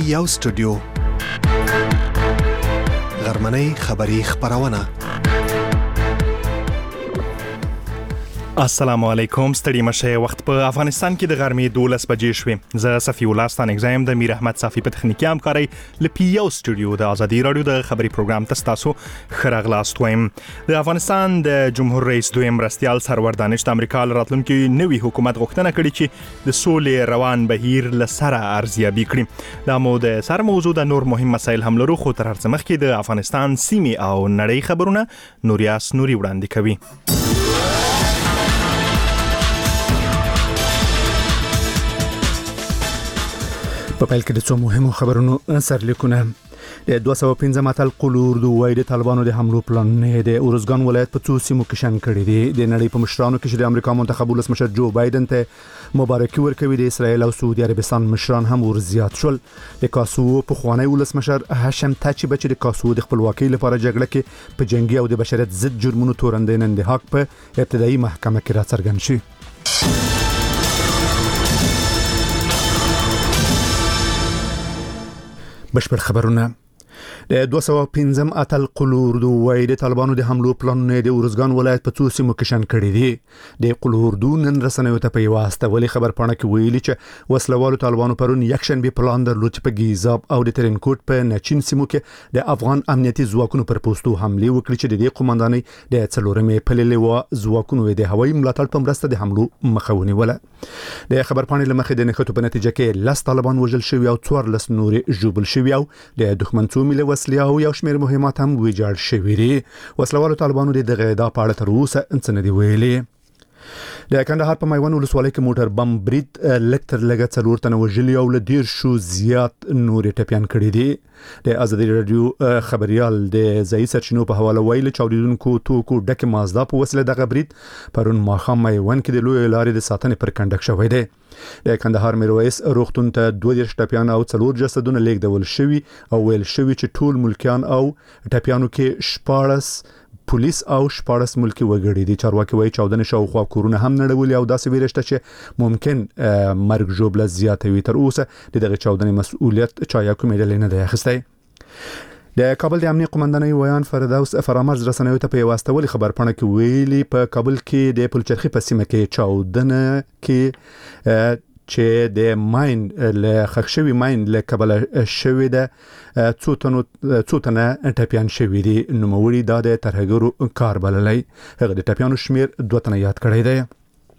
یو سټوډیو غرمنۍ خبری خبرونه. السلام علیکم، ستړي مشه. وخت په افغانستان کې د غرمې 12 بجې شوې. زه صفی الله ستان اگزایم د میر احمد صافی په تخنیکی همکاري لپی یو سټوډیو د ازادي رادیو د خبري پروګرام تاسو خرغلاست وایم. د افغانستان د جمهور رئیس دویم مرستیال سرور دانش د امریکا راتلونکي نوي حکومت غوښتنه کړې چې د سولې روان بهیر لسره ارزیابي کړي. دا مو د سر موضوع د نور مهم مسایل هم لرو، خو تر هر څه مخکې د افغانستان سیمې او نړۍ خبرونه نوریاس نوري وړاندې کوي. په پیل کې د څو مهمو خبرونو سرلیکونه. د 215 اتل قلوردو وای د طالبانو د حملو پلان نه د اورزګان ولایت په څو سیمو کې شن کړی دی. د نړۍ په مشرانو کې د امریکا منتخب ولسمشر جو بایدن ته مبارکي ورکوي. د اسرایل او سعودي عربستان مشران هم ورزیات شول. د کاسوو په خوانی ولسمشر هاشم تاچی بچ د کاسوو د خپلواکۍ لپاره جګړه کې په جنگي او د بشریت ضد جرمونو تورندې نن د حق په ابتدایي محکمه کې راڅرګند شي. بشپړ خبرونه. د 215 اتل قلوردو وای د طالبانو د حملو پلان نه د اورزګان ولایت په څو سیمو کې شن کړی دی. د قلوردو نن رسنیو ته په واسطه ولې خبر پاڼه کې ویلي چې وسلوالو طالبانو پرون یکشن به پلان درلود چې په گیزاب او د ترنکوټ په نچین سیمو کې د افغان امنیتي ځواکونو پر پوسټو حمله وکړي چې د قومندانۍ د څلورمې پللې و ځواکونو د هوایي ملاتړ په مرسته د حملو مخه ونیوله. د خبر پاڼې لمخې د نښتو په نتیجه کې 10 طالبان وژل شوي او 14 نور ژوبل شوي او د دښمن څو ملي وسلې او یو شمېر مهمات هم ویجاړ شوي دي. وسلوالو طالبانو د غیدا پاړه تر اوسه څه نه دی ویلي. د کندهار په میوند ولسوالۍ کې موټر بم برید لکتر لګه څلور تنه وژلي او له 10 زیات نور ټپيان کړي دي. د ازادي رادیو خبريال د ځای سرچینو په حواله ویلي چې اوریدونکو توکو ډکه مازدا په وسیله د غبرید پرون ماخام میوند کې د لوی لارې د ساتنې پر کنډک شوی دی. د کندهار میرویس روغتون ته 2 ټپيان او 4 جسدونه لیږدول شوي او ویل شوي چې ټول ملکیان او ټپيانو کې 14 پولیس او 14 ملکی وګړي دي. چارواکي وایي 14 شاوخوا کورونه هم نړولي او داسې ویرشته چې ممکن مرګ جوړه زیاتوي. تر اوسه دغه 14 مسؤلیت چا یا کومه ډلې نه دی اخیستی. د کابل د امنیت قومندانۍ ویان فردوس فرامرز رسنیو ته په واسطه ولې خبر پاڼه کې ویلي په کابل کې د پلچرخي په سیمه کې 14 کې چې د ماین له خښوي ماین له کابل شوی د څو تنه ټپيان شوی دي. نوموړي د ترهګرو کار بللی. هغه د ټپيانو شمیر 2 تنه یاد کړی دی.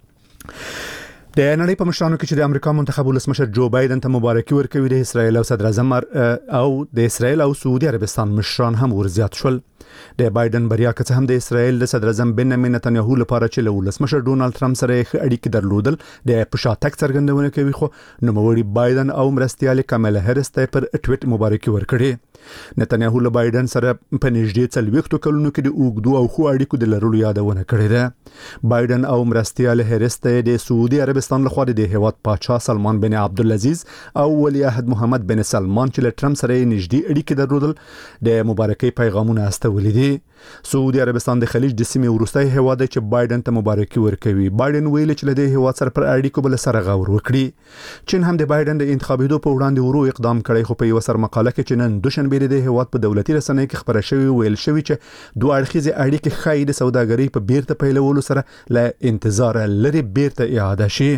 د نړۍ په مشرانو کې چې د امریکا منتخب ولسمشر جو بایدن ته مبارکي ورکوي. د اسرایل او صدر اعظم او د اسرایل او سعودي عربستان مشران هم ورزیات شول. د بایدن بریا که څه هم د اسرایل د صدر اعظم بنیامین نتنیاهو لپاره چې له ولسمشر ډونالد ټرمپ سره اړیکې درلودل د پښاتک څرګندونه کوي، خو نوموړي بایدن او مرستیال کاملا هریس ته پر ټویټ مبارکي ورکړي. نتنیاهو له بایدن سره په نږدې 40 کلونو کې د اوږدو او خو اړیکو د لرلو یادونه کړې ده. بایدن او مرستیال هریس ته د سعودي عربستان لخوا د هیواد پاچا سلمان بن عبدالعزیز او ولی عهد محمد بن سلمان چې له ټرمپ سره نږدې اړیکې درلودل د مبارکۍ پیغامونه استولي دي. سعودي عربستان د خلیج د سیمې وروستۍ هیواد چې بایدن ته مبارکي ورکوي. بایدن ویل چې له دې هیواد سره پر اړیکو بل سره غور وکړي. چین هم د بایدن د انتخابېدو په وړاندې ورو اقدام کړی، خو په یو سر مقاله کې چې نن دوشنبه د هیواد په دولتي رسنۍ کې خبره شوی ویل شوی چې دوه اړخیزه اړیکې خای د سوداګرۍ په بیرته پیلولو سره له انتظار لري بیرته اعاده شي.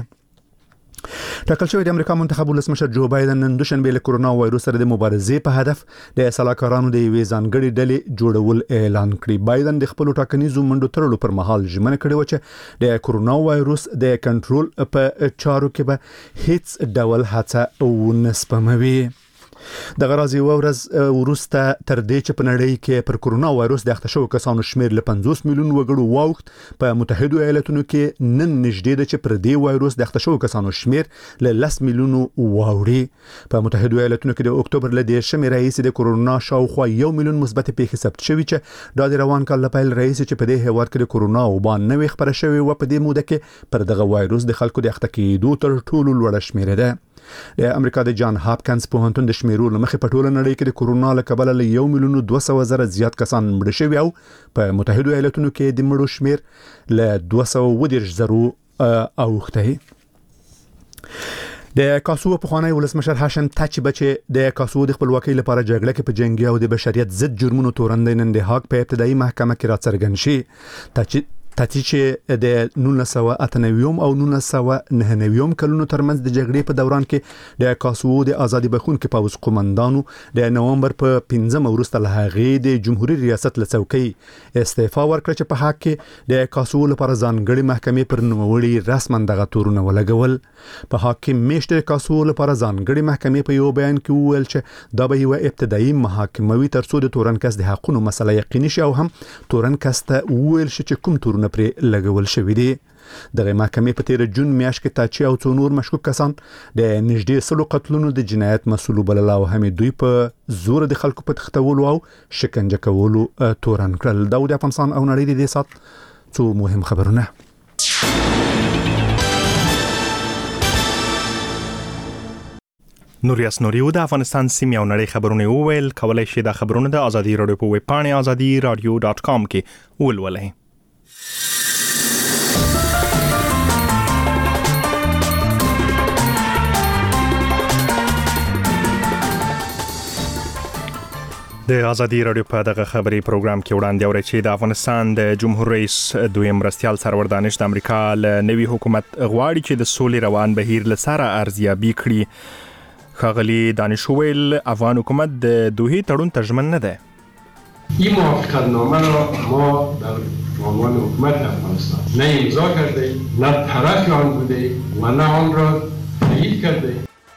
ټاکل شوی د امریکا منتخب ولسمشر جو بایدن نن دوشنبه له کورونا وایروس سره د مبارزې په هدف د سلاکارانو د یوې ځانګړې ډلې جوړول اعلان کړی. بایدن د خپل ټاکنیزو منډو ترلو پر مهال ژمنه کړې و چې د کورونا وایروس د کنټرول په چارو کې به هیڅ ډول هڅه ونه سپموي. د غرازي ورځ ورسته تر دې چې په نړۍ کې پر کورونا وایروس د اخته شوو کسانو شمیر له 50 میلیون وګړو واوښت. په متحده ایالاتونو کې نن نږدې ده چې پر دې وایروس د اخته شوو کسانو شمیر له 10 میلیون واوړي. په متحده ایالاتونو کې د اکتوبر له 10 رئیس د کورونا شاوخوا 1 میلیون مثبت پیښې ثبت شوي چې د روان کال لپاره رئیس چې په دې هیواد کې د کورونا وبا نوې خبره شوې و. په دې موده کې پر دغه وایروس د خلکو د اخته کېدو تر ټولو لوړه شمیر ده. د امریکا د جان هاپکنز پوهنتون د شمیرو لمخې په ټوله نړۍ کې د کورونا له کبله له 1,200,000 زیات کسان مړ شوي او په متحده ایالاتونو کې د مړو شمیر له 210,000 اوښتی. د کاسو په خوانی ولسمشر هاشم تاچ بچي د کاسو د خپلواکۍ لپاره جګړه کې په جنگي او د بشریت ضد جرمونو تورن نن د هاګ په ابتدایي محکمه کې راڅرګند شي تاچ چې د 1998 او 1999 کلونو ترمنځ د جګړې په دوران کې د کاسو د ازادي بخښونکو پوځ قومندانو د نومبر په 15 وروسته له هغې د جمهوریت ریاست لڅوکۍ استعفا ورکړه چې په حق کې د کاسو لپاره ځانګړي محکمې پر نوموړي رسما دغه تورونه ولګول. په حق کې میشته کاسو لپاره ځانګړي محکمې په یو بیان کې وویل چې دا به یو ابتدایي محاکمه وي ترڅو د تورن کس د حقونو مسله یقیني شي او هم تورن کس ته وویل شي چې کوم تورونه پر لګول شوی دی. دغه محکمې په 13 جون میاشت کې تاچي او څو نور مشکوک کسان د نږدې 100 قتلونو د جنایت مسؤل بلل او هم دوی په زور د خلکو په تختولو او شکنجه کولو تورن کړل. د افغانستان او نړۍ د سات څو مهم خبرونه. نوریاس نوریو د افغانستان سیمې او نړۍ خبرونه وویل. کولای شئ د خبرونه د ازادي رادیو په ویب پاڼه azadiradio.com کې ولولئ. د ازادي رادیو په دغه خبري پروګرام کې وړاندې اورئ چې د افغانستان د جمهور رئیس دویم مرستیال سرور دانش د امریکا له نوي حکومت غواړي چې د سولې روان بهیر له سره ارزیابي کړي. ښاغلي دانش ویل افغان حکومت د دوحې تړون ته ژمن نه ده. این موافقتنامه را ما در عنوان حکومت افغانستان نه امضا کرده نه طرف آن بوده و نه آن را تایید کرده.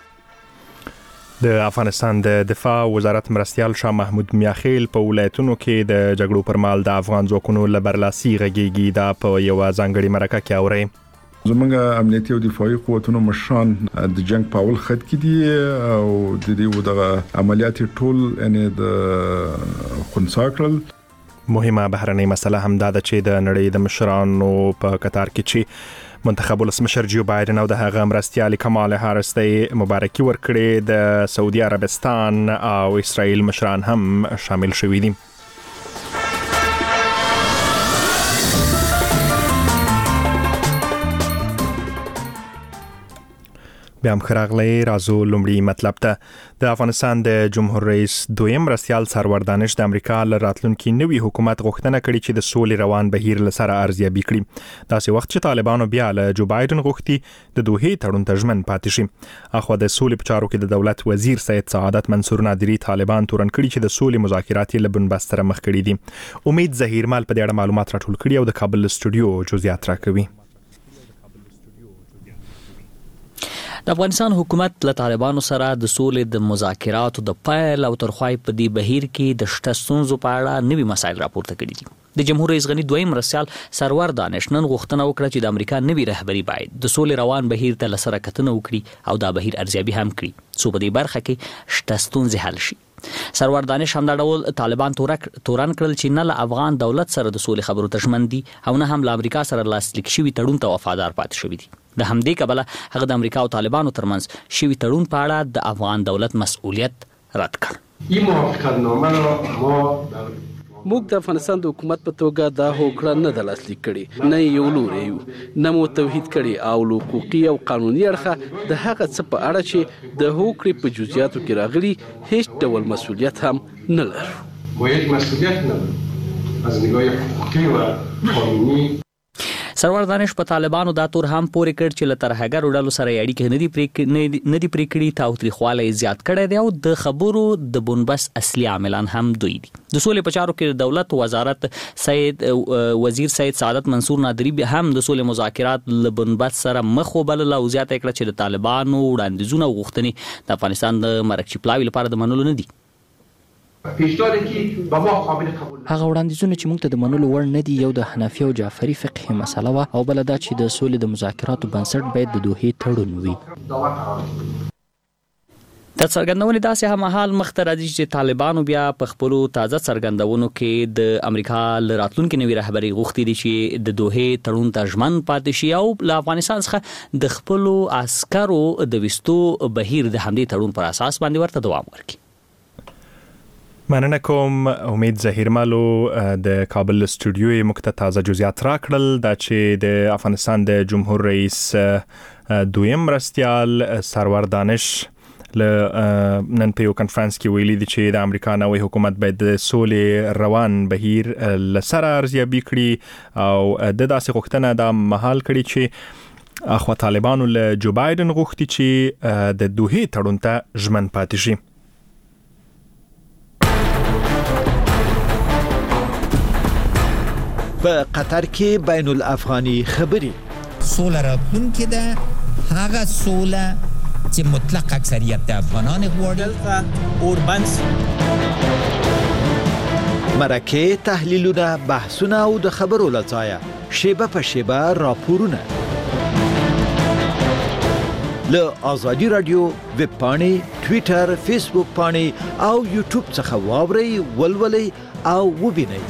د افغانستان د دفاع وزارت مرستیال شاه محمود میاخیل په ولایتونو کې د جګړو پر مهال د افغان ځواکونو له برلاسي غږیږي. دا په یو ځانګړي مرکه کې اوري. زمونږ امنیتي او دفاعي قوتونو مشران د جنگ په اول خط کې دي او د دې دغه عملیات ټول یعنی د خنثی کړل. مهمه بهرنۍ مسله هم دا ده چې د نړۍ د مشرانو په قطار کې چې منتخب ولسمشر جو بایدن او د هغه مرستیال کمال هاریس ته مبارکي ورکړي. د سعودي عربستان او اسرائیل مشران هم شامل شوي دي. بیا هم خراغلی رازو لومړی مطلب ته د افغانستان د جمهور رئیس دویم مرستیال سرور دانش د امریکا له راتلونکي نوي حکومت غوښتنه کړې چې د سولې روان بهیر له سره ارزیابي کړي. داسې وخت چې طالبانو بیا له جو بایدن غوښتي د دوحې تړون ته ژمن پاتې شي. اخوا د سولې په چارو کې د دولت وزیر سید سعادت منصور نادری طالبان تورن کړي چې د سولې مذاکرات یې له بنبست سره مخ کړي دي. امید ظهیرمل په دې اړه معلومات راټول کړي او د کابل استودیو جزئیات راکوي. د افغانستان حکومت له طالبانو سره د سولې د مذاکراتو د پایل او ترخوای په دې بهیر کې د شته ستونزو په اړه نوي مسایل راپورته کړي دي. د جمهور رئیس غنی دویم مرستیال سرور دانش نن غوښتنه وکړه چې د امریکا نوي رهبری باید د سولې روان بهیر ته لسره کتنه وکړي او دا بهیر ارزیابي هم کړي څو په دې برخه کې شته ستونزې حل شي. سرور دانش هم دا ډول طالبان تورن کړل چې نه له افغان دولت سره د سولې خبرو ته ژمن دي او نه هم له امریکا سره لاسلیک شوي تړون ته وفادار پاتې شوي دي. د همدې کبله هغه د امریکا او طالبانو ترمنځ شوي تړون په اړه د افغان دولت مسؤلیت رد کړ. این موافقتنامه را ما موږ د افغانستان د حکومت په توګه دا هوکړه نه د لاسلیک کړي، نه یو لوري یو، نه مو توحید کړي او له حقوقي او قانوني اړخه د هغه څه په اړه چې د هوکړې په جزئیاتو کې راغلي هیڅ ډول مسؤلیت هم نه لرو. ما یک مسئولیت نداریم از نگاه حقوقی و قانونی. سرور دانش په طالبانو دا تور هم پورې کړ چې له ترهګرو ډلو سره اړیکې نه دي پرې کړي، تاوتریخوالی زیات کړی دی او د خبرو د بنبست اصلي عاملان هم دوی دي. د سولې په چارو کې د دولت وزارت وزیر سید سعادت منصور نادری هم د سولې مذاکرات له بنبست سره مخ وبلله او زیاته کړه چې د طالبانو وړاندیزونه او غوښتنې د افغانستان د مرکچي پلاوي لپاره د منلو نه دي. پیشنهادی که با ما قابل قبول هغه وړاندیزونه چې موږ ته د منلو وړ نه دي، یو د حنفي او جعفري فقهي مسله وه او بل دا چې د سولې د مذاکراتو بنسټ باید د دوحې تړون وي. د څرګندونې داسې هممهال مخته راځي چې طالبانو بیا په خپلو تازه څرګندونو کې د امریکا له راتلونکي نوي رهبري غوښتي دي چې د دوحې تړون ته ژمن پاتې شي او له افغانستان څخه د خپلو عسکرو د ویستو بهیر د همدې تړون پر اساس باندې ورته دوام ورکړي. مننه کوم. امید ظهیرملو د کابل استودیو مکته تازه جزئیات راکړل دا چې د افغانستان د جمهور رئیس دویم مرستیال سرور دانش نن په یو کانفرنس کې ویلي دي چې د امریکا نوې حکومت باید د سولې روان بهیر لسره ارزیابي کړي او د داسې غوښتنه د محل کړي چې اخوا طالبانو له جو بایدن غوښتي چې د دوحې تړون ته ژمن پاتې شي. په قطر کې بین الافغاني خبرې سوله راتلونکې ده هغه سوله چې مطلق اکثریت د افغانان غواړي اوربنس مرکه تحلیلونه بحثونه او د خبرو لځایه شیبه په شیبه راپورونه له آزادی رادیو ویب پاڼې ټوئیټر فیسبوک پاڼې او یوټیوب څخه واورئ ولولئ او وبینئ.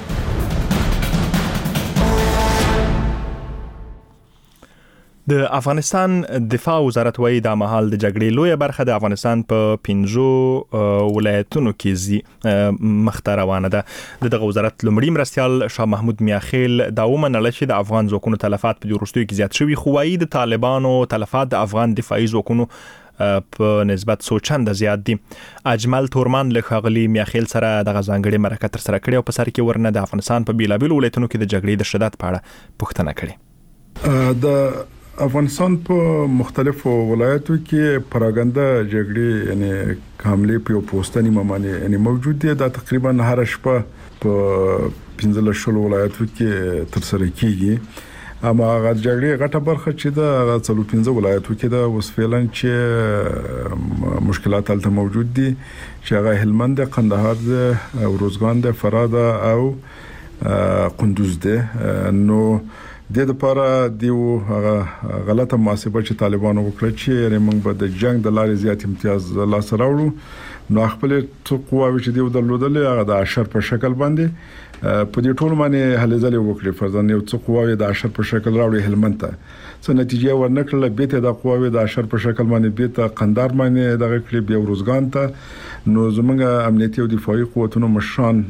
د افغانستان دفاع وزارت وایي د مهال د جګړې لویه برخه د افغانستان په 15 ولایتونو کې مخته روانه ده. دغه وزارت لومړی مرستیال شاه محمود میاخیل دا ومنله چې د افغان ځواکونو تلفات په وروستیو کې زیات شوي، خو وایي د طالبانو تلفات د افغان دفاعي ځواکونو په نسبت څو چنده زیات دي. اجمل تورمان له ښاغلي میاخیل سره د ځانګړي مرکه تر سره کړې او په سر کې ورنه د افغانستان په بیلابیلو ولایتونو کې د جګړې د شدت په اړه پوښتنه کړې. د افغانستان په مختلفو ولایتو کې پراګنده جګړې یعنی حمله په پوسټنی ممانه یعنی موجود دي. دا تقریبا هر شپه په 15 ولایتو کې تر سره کیږي. اما هغه جګړې غټه برخه چې دا 15 ولایتو کې دا اوس فعلا چې مشکلات هلته موجود دي چې هغه هلمند، قندهار ده، روزګان ده، فراه ده او قندوز ده. نو د لپاره دیو غلطه محاسبه چې طالبانو وکړه چې موږ به د جنگ د لارې زیات امتیاز لاس راوړو، نو خپل قواوی چې دیو درلودل هغه د اشر په شکل باندې په دې ټول باندې هلې ځلې وکړي. فرضاً یو څو قواوی د اشر په شکل راوړي هلمند ته، څه نتیجه ورنکړه، بیت د قواوی د اشر په شکل باندې بیت قندهار باندې دغه کړي، بیا روزګان ته. نو زمونږ امنیتي او دفاعي قوتونو مشران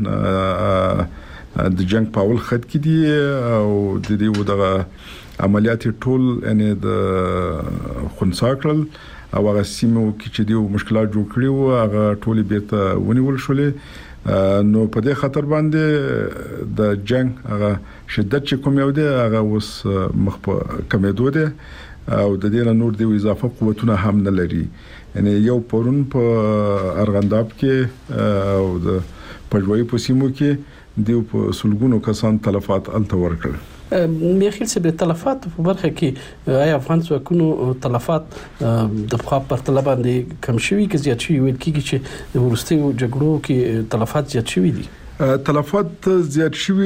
د جنگ په اول خط کې دي او د دې دغه عملیات ټول یعنی د خنثی کړل او هغه سیمو کې چې دی مشکلات جوړ کړي وو هغه ټول بیرته ونیول شولې. نو په دې خطر باندې د جنگ هغه شدت چې کوم یو دی هغه اوس مخ په کمیدو دی او د دې نور دی اضافه قوتونه هم نه لري. یعنی یو پرون په ارغنداب کې او د پژوي په سیمو کې دیو په سلګونو کسان تلفات الته ورکړل. میاخیل سره تلفات په برخه کې آیا افغان ځواکونو تلفات د خوا پر طلب باندې کم شوي کې زیات شوي ویل کېږي چې د ورستیو جګړو کې تلفات زیات شوي دي؟ تلفات زیات شوي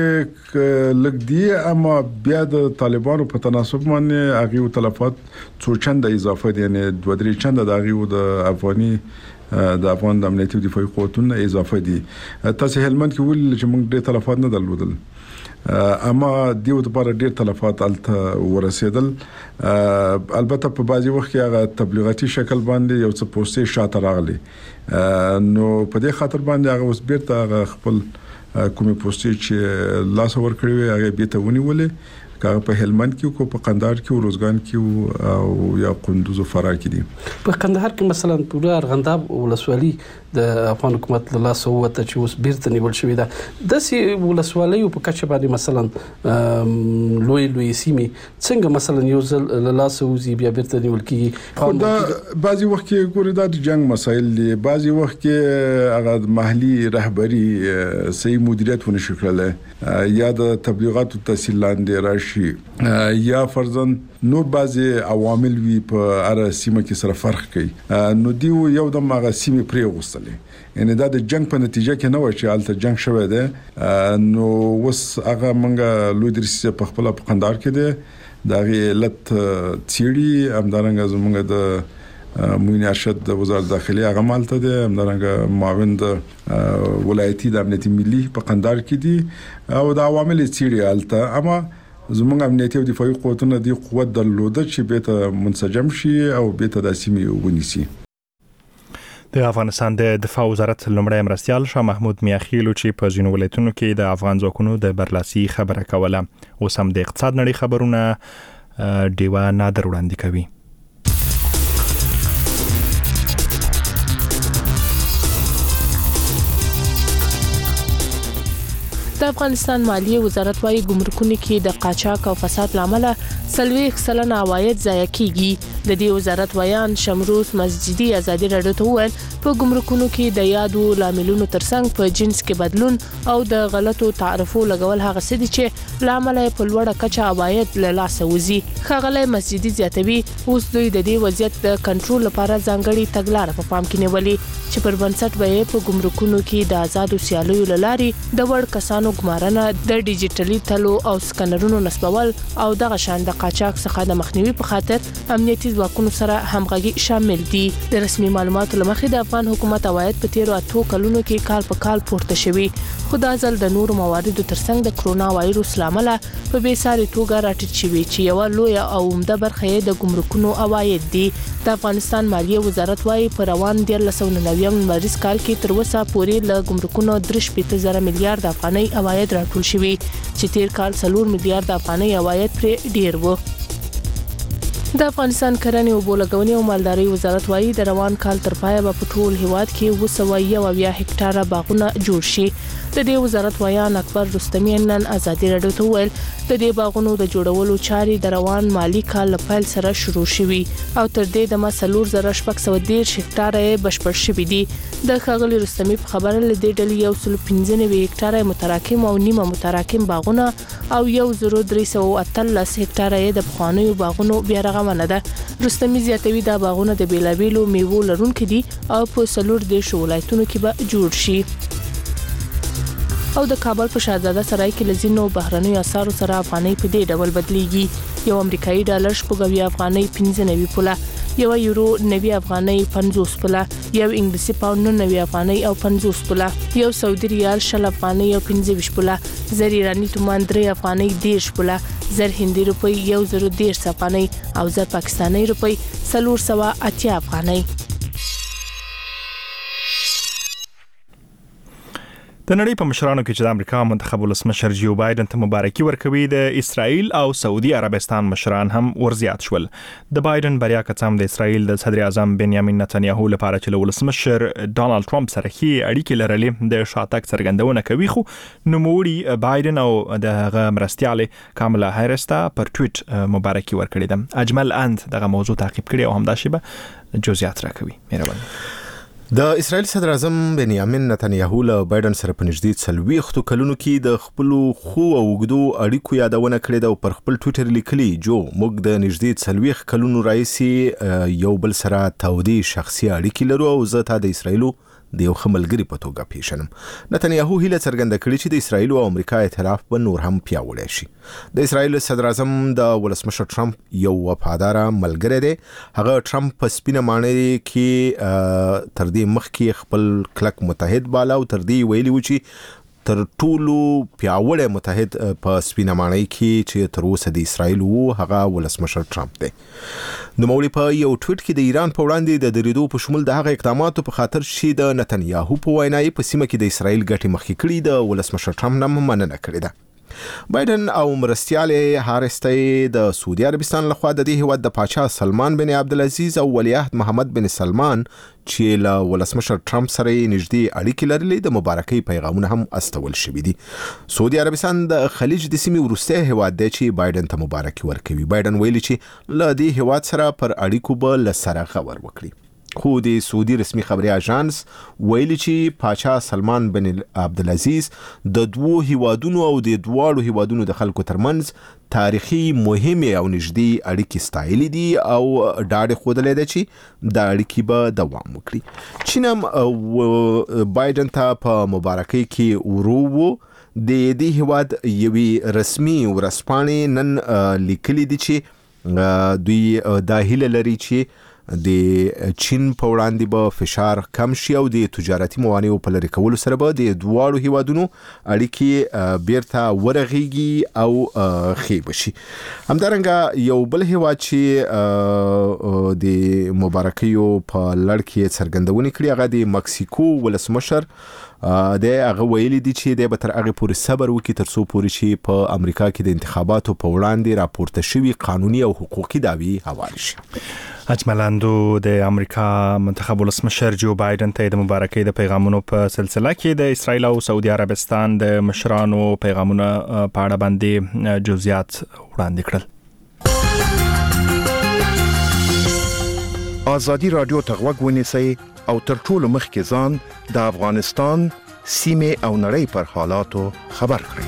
لګ دي، اما بیا د طالبانو په تناسب باندې هغه تلفات څو چنده اضافه دي، یعنی 2-3 چنده د هغه د افغاني د افغان د امنیتي او دفاعي قوتونو اضافه دي. تاسو هلمند کې ول چې موږ ډېر تلفات نه درلودل، اما دیو د لپاره ډېر تلفات الته ورسېدل. البته په بعضي وخت کې هغه تبلیغاتي شکل باندې یو څه پوسټي شاته راغلي، نو په دې خاطر باندې هغه اوس بیرته خپل کومې پوسټي چې لاس ور کړی هغه بیرته ونیولې، کله په هلمند کې او په قندهار کې او روزګان کې او یا قندوز او فراه کې دي. په قندهار کې مثلا پورا ارغنداب ولسوالي د افغان حکومت له لاسه وته چې اوس بیرته نیول شوې ده. د سی ولسوالۍ په کچه باندې مثلا لوی سیمې څنګه مثلا یو ځل له لاسه وزي بیا بیرته نیول کیږي؟ دا بعضي وخت کې ګوري د جنگ مسایل دي، بعضي وخت کې هغه محلي رهبری صحیح مدیریت ونه شکړل یا د تبلیغات او تحصیل لاندې راشي یا فرضاً نور بعضي عوامل وی په اړه سیمه کې سره فرق کوي. نو دیو یو د مغه سیمه پرې وغوستلې، یعنی دا د جنگ په نتیجه کې نه و چې الته جنگ شوه ده. نو وس هغه منګه لوی درسي په خپل په قندهار کې ده دا غلط تیری امدارنګ زمونږ د موین ارشد د وزارت داخلي هغه مالته ده، امدارنګ معاون د ولایتي د امنیتي ملي په قندهار کې دي او د عوامل تیری الته. اما زمونږ امنیتي او دفاعي قوتونه دی قوت درلوده چې به ته منسجم شي او به ته د سیمې ونیسي. د افغانستان د دفاع وزارت لومړی مرستیال شاه محمود میاخیلو چې په ځینو ولایتونو کې د افغان ځواکونو د برلاسي خبره کوله. اوس هم د اقتصاد نړۍ خبرونه ډیوه نادر وړاندې کوي. د افغانستان مالیه وزارت وايي ګمرکونو کې د قاچاق او فساد لامل 40% عواید ضایع کیږي. د دې وزارت ویان شمروز مسجدي ازادي رادیو ته وویل په ګمرکونو کې د یادو لاملونو ترڅنګ په جنس کې بدلون او د غلطو تعرفو لګول هغه څه دي چې لامل په لوړه کچه عواید له لاسه وځي. ښاغلی مسجدي زیاتوي اوس دوی د دې وضعیت د کنټرول لپاره ځانګړي تګلارې په پام کې نیولې چې پر بنسټ به په ګمرکونو کې د آزادو سیالیو لارې د وړ کسانو ګمارنه د ډیجیټلي تلو او سکنرونو نصبول او دغه شان د قاچاق څخه د مخنیوي په خاطر امنیتي ځواکونو سره همغږي شامل دي. د رسمي معلوماتو لمخې د افغان حکومت عواید په تیرو 8 کلونو کې کال په کال پورته شوي، خو دا ځل د نورو مواردو ترڅنګ د کرونا وایروس لامل په بیساري توګه راټیټ شوي چې یو لوی او عمده برخه یې د ګمرکونو عواید دي. د افغانستان مالیه وزارت وايي په روان 1990 مریض کال کې تر اوسه پورې له ګمرکونو 3.0 میلیارډ افغانۍ عواید راټول شوي چې تیر کال 4 میلیارډ افغانۍ عواید پر ډیر وو. د افغانستان کرنې او بولګونې او مالداري وزارت وايي د روان کال تر پایه په ټول هیواد کې 201 هکټاره باغونه جوړ شي. د دې وزارت ویان اکبر رستمی نن ازادي رادیو ته ویل د دې باغونو د جوړولو چارې د روان مالی کال له پیل سره شروع شوي او تر دې د 3610 هکټاره بشپړ شوي دي. د ښاغلي رستمی په خبره لدې ډلې 195 هکټاره متراکم او نیمه متراکم باغونه او 1318 هکټاره د پخوانیو باغونو بیا رغونه ده. رستمی زیاتوي دا باغونه د بیلابیلو میوو لرونکي دي او په 14 ولایتونو کې به جوړ شي. او د کابل په شاهزاده سرای کې لزینو بهرنۍ اسعارو سره افغانۍ په دې ډول بدلیږي. یو امریکایي ډالر شپږ افغانۍ 15 پوله، یو یورو 90 افغانۍ 50 پوله، یو انګلیسي پاوند 90 افغانۍ او 50 پوله، یو سعودي ریال 60 افغانۍ او 15 پوله، زر ایرانی تومان 3 افغانۍ 10 پوله، زر هندي روپی 110 افغانۍ او زر پاکستاني روپی 480 افغانۍ. د نړۍ په مشرانو کې چې د امریکا منتخب ولسمشر جو بایدن ته مبارکي ورکوي، د اسرائیل او سعودي عربستان مشران هم ورزیات شول. د بایدن بریا کڅم د اسرائیل د صدر اعظم بنیامین نتنیاهو لپاره چې له ولسمشر ډانلډ ټرمپ سره ښې اړیکې لرلې د شاتګ څرګندونه کوي، خو نوموړي بایدن او د هغه مرستیالې کاملا هریس ته پر ټویټ مبارکي ورکړې ده. اجمل اند دغه موضوع تعقیب کړي او همدا شیبه جزئیات راکوي. مهرباني. د اسرائیل صدر اعظم بنیامین نتنیاهو له بایدن سره په نږدې 40 کلونو کې د خپل خو او وګدو اړیکو یادونه کړې ده او پر خپل ټویټر لیکلي جو موږ د نږدې 40 کلونو راځي یو بل سره تودي شخصي اړیکې لرو او زه ته د اسرائیل د یو خملګری په توګه پیژنم. نتنیاهو هیله څرګنده کړې چې د اسرائیل او امریکا ائتلاف به نور هم پیاوړی شي. د اسرائیل صدر اعظم د ولسمشر ټرمپ یو وفادار ملګری دی. هغه ټرمپ په سپینه ماڼۍ کې تر دې مخکې خپل کلک متحد بالا او تر دې ویلي و چې تر ټولو پیاوړی متحد په سپینه ماڼۍ کې چې تر اوسه د اسرائیل وو هغه ولسمشر ټرمپ دی. نوموړي په یو ټویټ کې د ایران په وړاندې د دریدو په شمول د هغه اقداماتو په خاطر چې د نتنیاهو په وینا په سیمه کې د اسرائیل ګټې مخکې کړي د ولسمشر ټرمپ نه مننه کړې ده. بایدن او مرستیالې هاریس ته د سعودي عربستان لخوا د دې هیواد د پاچا سلمان بن عبدالعزیز او ولیعهد محمد بن سلمان چې له ولسمشر ټرمپ سره نږدې اړیکې لرلې د مبارکۍ پیغامونه هم استول شوي دي. سعودي عربستان د خلیج د سیمې وروستی هیواد دی چې بایدن ته مبارکي ورکوي. بایدن ویلي چې له دې هیواد سره پر اړیکو به له سره غور وکړي. خو د سعودي رسمي خبري اژانس ویلي چې پاچا سلمان بن عبدالعزیز د دوو هیوادونو او د دواړو هیوادونو د خلکو ترمنځ تاریخي مهمه او نږدې اړیکې ستایلې دي او ډاډ خوده ده چې د اړیکې به دوام وکړي. چین هم بایدن ته په مبارکۍ کې ورو د دې هیواد یوي رسمي ورسپانې نن لیکلي دي چې دوی د هیله لري چې د چین په وړاندې به فشار کم شي او د تجارتي موانعو په لرې کولو سره به د دواړو هیوادونو اړیکې بیرته ورغېږي او ښې بشي. همدارنګه یو بل هیواد چې د مبارکیو په لړ کې څرګندونې کړې هغه د مکسیکو ولسمشر د هغه ویلي دي چې د به تر هغه پورې صبر وکړي تر څو پورې چې په امریکا کې د انتخاباتو په وړاندې راپورته شوي قانوني او حقوقي دعوی حواله شي. اجملاندو د امریکا منتخب ولسمشر جو بایدن ته د مبارکۍ د پیغامونو په سلسله کې د اسرایل او سعودي عربستان د مشرانو پیغامونه په اړه باندې جزئیات وړاندې کړل. آزادی رادیو ته غوږ ونیسئ او تر ټولو مخکې ځان د افغانستان سیمې او نړۍ پر حالاتو خبر کړئ.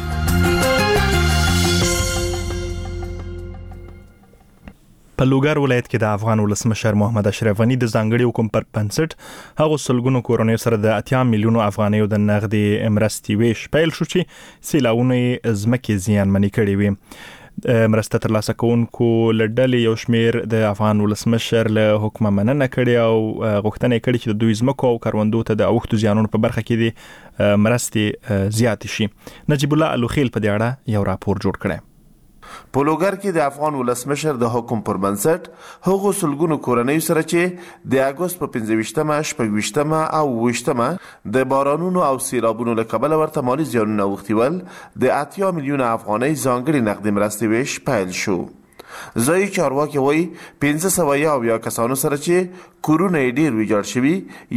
په لوګر ولایت کې د افغان ولسمشر محمد اشرف غنی د ځانګړي حکومت پر بنسټ هغو سلګونو کورنیو سره د 80 میلیونو افغانیو د نغدي مرستې ویش پیل شو چې سیلاونه ځمکې زیانمنې کړې وي. مرسته ترلاسه کوونکو لړډلې یو شمیر د افغان ولسمشر له حکم مننه کړې او غوښتنه کړې چې د دوی ځمکو او کروندو ته د اوښتو زیانونو په برخه کې د مرستې زیات شي. نجیب الله الوخیل په دې اړه یو راپور جوړ کړی. په لوګر کې د افغان ولسمشر د حکم پر بنسټ هغو سلګونو کورنیو سره چې د اګوست په 15مه، 16مه او 20مه د بارانونو او سیلابونو له کبله ورته مالي زیانونه اوښتي ول، د 80 میلیونه افغانۍ ځانګړي نقدي مرستې ویش پیل شو. ځایي چارواکي وایي 500 کسانو سره چې کورونه یې ډېر ویجاړ شوي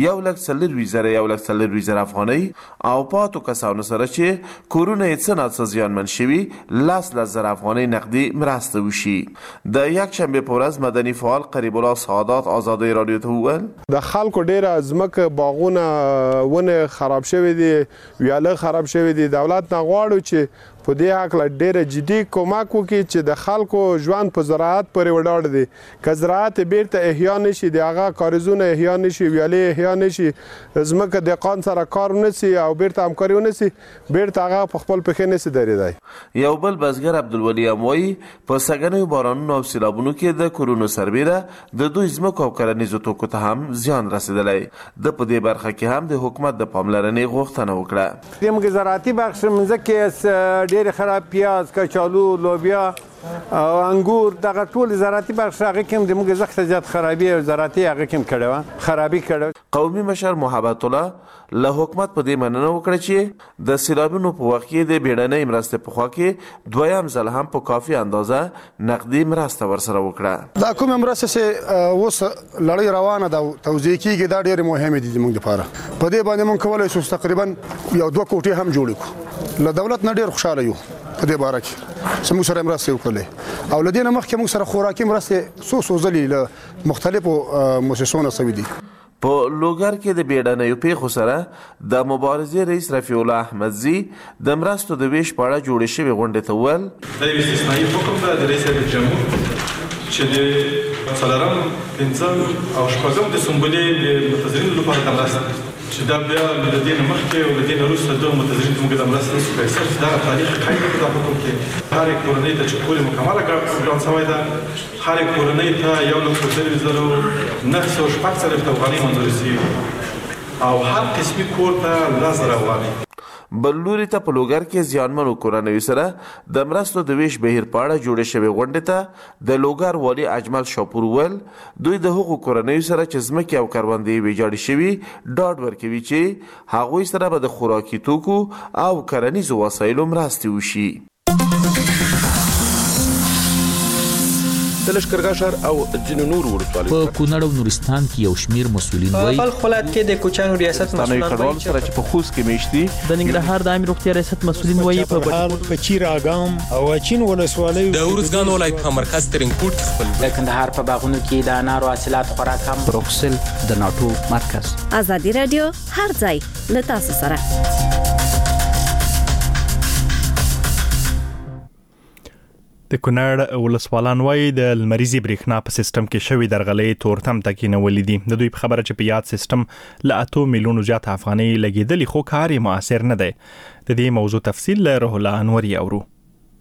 1,40,000 افغانۍ او پاتو کسانو سره چې کورونه یې څه ناڅه زیانمن شوي 10,000 افغانۍ نقدي مرسته وشي. د یکشنبې په ورځ مدني فعال قریب الله سعادت آزادۍ رادیو ته وویل د خلکو ډېره ځمکه باغونه ونه خراب شوي دي، ویاله خراب شوي دي. دولت نه غواړو چې په دې حق ډېر جدي کومک وکړي چې د خلکو ژوند په زراعت پورې ولاړ دي. که زراعت بیرته احیا نشي، د هغه کارزونه احیا نشي، ویالې احیا نشي، ځمکه دهقان سره کار ونسي او بیرته همکاري ونسي، بیرته هغه په خپل پښې نسي درېدای. یو بل بزګر عبدالولي هم وایي په سږنیو بارانونو او سیلابونو کې د کورونو سربیره د دوی ځمکو او کرنیزو توکو ته هم زیان رسېدلی. د په دې برخه کې هم د حکومت د پاملرنې غوښتنه وکړه. زموږ زراعتي بخش مځکې ډېر خراب، پیاز، کچالو، لوبیا او انګور، دغه ټول زراعتي بخش هغه کوم د موږ زخت زیات خرابي او زراعتي هغه کوم کړو خرابي کړو. قومي مشر محبت الله له حکومت په دې مننه وکړه چې د سیلابونو په وخت کې د بیړنۍ مرستې په خوا کې دویم ځل هم په کافي اندازه نقدي مرسته ورسره وکړه. دا کوم مرسته چې اوس لړۍ روانه ده توزیع کیږي دا ډېر مهمه دي زموږ لپاره. په دې باندې موږ کولای شو تقریبا یو 2 کوټې هم جوړ کړو. له دولت نه ډېر خوشاله یو په دې باره کې چې موږ سره مرسته وکړلې او له دې نه مخکې موږ سره خوراکي مرستې څو ځلې له مختلفو مؤسسونو سوي دي. په لوګر کې د بیړنیو پیښو سره د مبارزې رئیس رفیع الله احمدزي د مرستو د ویش په اړه جوړې شوې غونډې ته وویل دا یو استثنایي حکم ده د رئیس جمهور چې د 4 5 او 6 د سنبلې د متظاهرینو لپاره د مرستې چې دا بیا د دې مخکې او د دې وروسته د متظاهرینو موږ د مرستې نشو کولی. صرف دا تاریخ قید په دا حکم کې هر کورنۍ ته چې پوره مکمله ګران شوی ده، هر کورنۍ ته 1,914 افغانۍ منظور شي او هر قسمي کور ته 10,000 افغانۍ. بل لوري ته په لوګر کې زیانمنو کورنیو سره د مرستو د ویش بهیر په اړه جوړې شوې غونډې ته د لوګر والي اجمل شاپور ویل دوی د هغو کورنیو سره چې ځمکې او کروندې ویجاړې شوي ډاډ ورکوي چې هغوی سره به د خوراکي توکو او کرنیزو وسایلو مرستې وشي. د لشکرګاه ښار او ځینو نورو ولسوالیو په کونړ او نورستان کې یو شمیر مسؤلین وایي په ولایت کې د کوچانو ریاست مسؤلین وایي چې په خوست کې میشتي د ننګرهار د عامه روغتیا ریاست مسؤلین وایي په چیر اګام او چین ولسوالیو د ورزګان ولایت په مرکز ترنګوټ خپل د کندهار په باغونو کې د انارو حاصلات خوراک هم بروکسل د ناتو مرکز. آزادي رادیو هر ځای له تاسو سره. د کونړ ولسوالان وایي د لمریزي برېښنا په سیستم کې شوی درغلې تورتم تکینولې دي. د دوی په خبره چې په یاد سیستم له 8 میلیونو زیات افغانۍ لګېدلې خو کار یې مؤثر نه دی. د دې موضوع تفصیل له روح الله انوري اورو.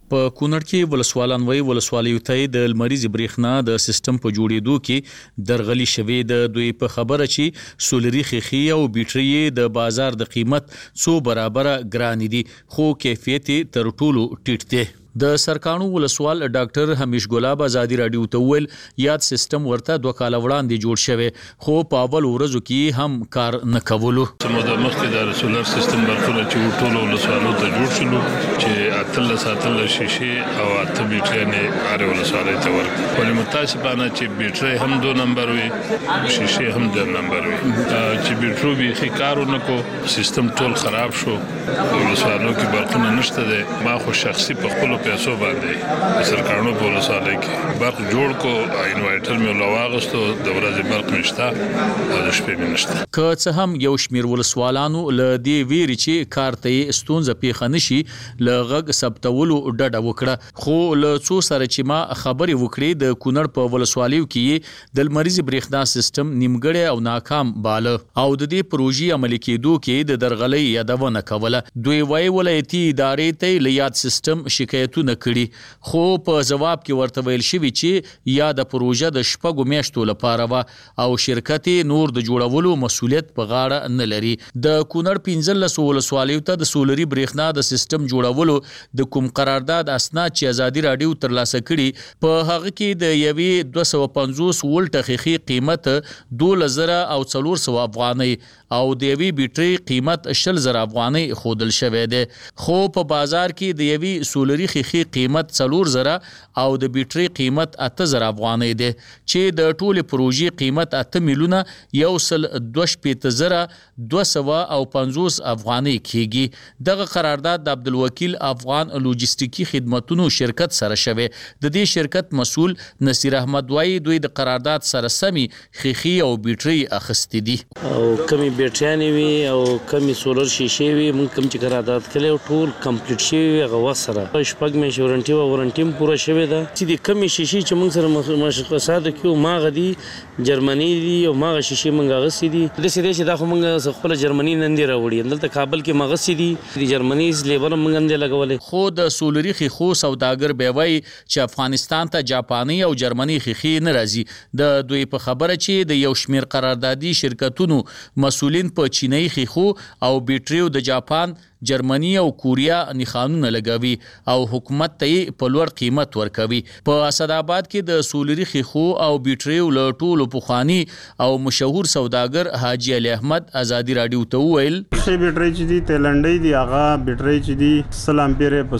په کونړ کې ولسوالانوي ولسوالیو ته د لمریز برېښنا د سیستم په جوړېدو کې درغلي شوې د دوی په خبره چې سولري خېخي او بیټرۍ د بازار د قیمت څو برابر ګران دي خو کیفیت تر ټولو ټیټ دی د سرکانو ولسوال ډاکټر همیش ګلاب ازادي رادیو ته ویل یاد سیستم ورته 2 کال وړاندې جوړ شوی خو په اول ورځو کې هم کار نه کولو سمو د مخکې د سولر سیستم برخه چې ټول ولسوالو ته جوړ شلو چې اتل شیشه او اته بیټرۍ نه اړ ولسوالۍ ته ورک ولې متاسفانه چې بیټرۍ هم 2 نمبر وي شیشه هم 2 نمبر وي چې بیټرو به خکارونه کو سیستم ټول خراب شو ولسوالو کې برقونه نشته ده ما خو شخصي په خپل پیسو باندې سرکارونو په ولسوالۍ کې برق جوړ کو انورټر مې لواغستو د ورځې برق نشته او د شپې مې نشته که څه هم یو شمیر ولسوالانو له دې ویري چې کار ته ستونزه پیښه نشي له غږ ثبتولو ډډه وکړه خو له څو سره چې ما خبرې وکړې د کونړ په ولسوالیو کې د لمریز برېښنا سیستم نیمګړی او ناکام باله او د دې پروژې عملي کېدو کې د درغلۍ یادونه کوله دوی وايي ولایتي ادارې ته لیاد سیستم شکایت نه کړي خو په جواب کې ورته ویل شوی چې یا د پروژه د شپږو میاشتو لپاره و او شرکت نور د جوړولو مسولیت په غاړه نه لري د کونړ 15 ولسوالیو ته د سولري برېښنا د سیستم جوړولو د کوم قرارداد اسناد چې ازادي رادیو ترلاسه کړي په هغه کې د یوې 250 ولټ خېخي قیمت 2000 او 400 افغانۍ او د یوې بیټرۍ قیمت 10000 افغانۍ خودل شوې ده خو په بازار کې د یوې سولري خېخي قیمت 4000 او د بیټرۍ قیمت 8000 افغانۍ ده چې د ټوله پروژې قیمت 8 میلیونه 1,250 افغانۍ کېږي دغه قرارداد د عبدالوکیل افغان لوجستیکي خدماتونو شرکت سره شوی د دې شرکت مسؤل نصیر احمد وایي دوی د قرارداد سره سمي خېخي او بیټرۍ اخستې دي او کمی بیټریانې وي او کمی سولر شیشې وي موږ کوم چې قرارداد کړو ټول کمپلیټ شوی هغه وسره شپږ میاشتې وارنټي پوره شوې ده چې د کمی شیشې چې موږ سره مشخصات کیو ماغه دي جرمني دي او ماغه شیشې موږ غسې دي د سې چې دا خو موږ خپل جرمني نن دی راوړي دلته کابل کې مغسې دي د جرمني لیبر موږ نن دی لګولې خو د سولري خېخو سوداګر به وایي چې افغانستان ته جاپاني او جرمني خېخي نه راځي د دوی په خبره چې د یو شمیر قراردادي شرکتونو مسولین په چینایي خېخو او بیټریو د جاپان جرمني او کوریا نښانونه لګوي او حکومت ته په لوړ قیمت ورکوي په اسداباد کې د سولري خېخو او بیټریو له ټولو پخوانی او مشهور سوداګر حاجی علي احمد ازادي رادیو ته ویل شي بیټری چې دی تلنډي دی هغه بیټری چې دی سلام پیره په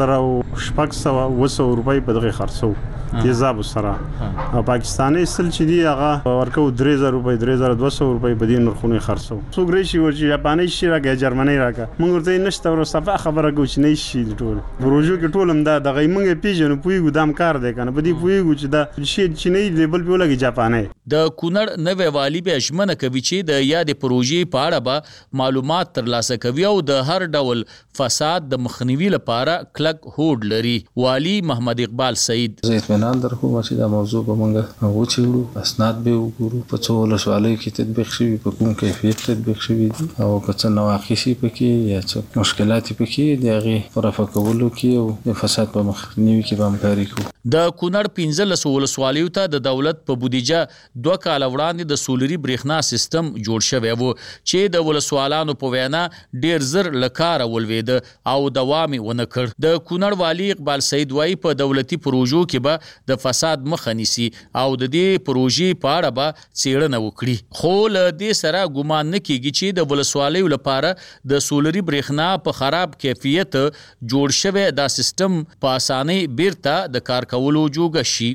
3000 روپۍ په دغه خرڅو تیزاب سره او پاکستاني سل چې دی هغه ورکو 3000 روپۍ 3200 روپۍ په دې نرخونه خرڅو سو ګریشي ورچې جاپاني شي راګه جرمني راګه موږ ورته نشته ور صفه خبره کو چې نه شي ټول پروژو کې ټول هم دا دغه موږ پیژنو پویګو دام کار دی کنه په دې پویګو چې دا شي چې نه لیبل په لګي جاپاني د کونړ نوې والی به اشمنه کوي چې د یاد پروژې په اړه به معلومات ترلاسه کوي او د هر ډول فساد د مخنیوي لپاره کلک هوډ لري والی محمد اقبال سعید اطمینان درکو چې دا موضوع به موږ وڅېړو اسناد به وګورو په څو ولسوالیو کې تطبیق شوي په کوم کیفیت تطبیق شوي دي او که څه نواقص پکې یا څه مشکلات پکې د هغې په رفع کولو کې او د فساد په مخنیوي کې به همکاري کوو د کونړ 15 ولسوالیو ته د دولت په بودیجه 2 کال وړاندې د سولري برېښنا سیستم جوړ شوی و چې د ولسوالانو په وینا ډیر زر لکاره ولوید او دوام ونه کړ د کونړ والی اقبال سعید وای په دولتي پروژو کې به د فساد مخه نیسي او د دې پروژې په اړه به څېړنه وکړي خو له دې سره ګومان نه کیږي چې د ولسوالیو لپاره د سولري برېښنا په خراب کیفیت جوړ شوی دا سیستم په اسانۍ بیرته د کار کولو جوګه شي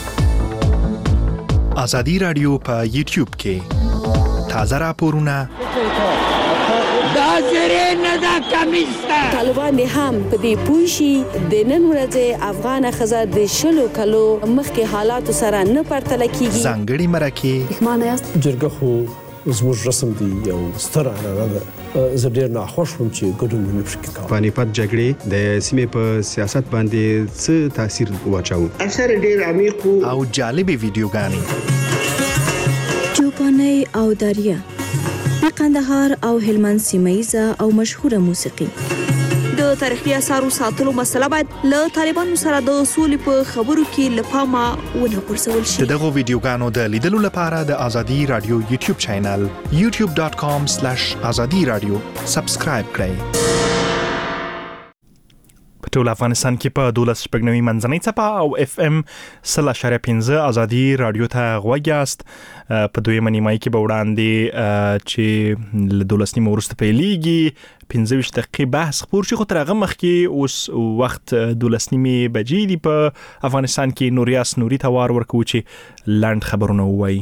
ازادي رادیو په یوټیوب کې تازه راپورونه طالبان هم په دې پوه شي د نن ورځې افغان ښځه د شلو کلو مخکې حالاتو سره نه پرتله کیږي ځانګړي مرکې جرګه خو زموږ رسم دی یو ستر عنعنه ده زه ډېر ناخوښ وم چې ګډون مې نه شو کولی پانیپت جګړې د سیمې په سیاست باندې څه تاثیر واچاوه اثر ډېر عمیق او جالبې ویډیوګانې چوپانۍ او دریا د قندهار او هلمند سیمه ییزه او مشهوره موسیقي د د تاریخي آثارو ساتلو مسله باید له طالبانو سره د سولې په خبرو کې له پامه ونه غورځول شي. دغه ویډیوګانو د لیدلو لپاره د ازادي رادیو یوټیوب چینل youtube.com/azadi-radio سبسکرایب کړئ. په ټول افغانستان کې په 12.9 منځنۍ څپه او FM 0.5 ازادي رادیو ته غوږ یاست. په دویمه نیمایي کې به وړاندې چې له 12 نیمو وروسته پیلېږي 15 دقیقې بحث خپور شي، خو تر هغه مخکې اوس وخت 12 نیمې بجې دي په افغانستان کې. نوریاس نوري ته وار ورکوو چې لنډ خبرونه ووایي.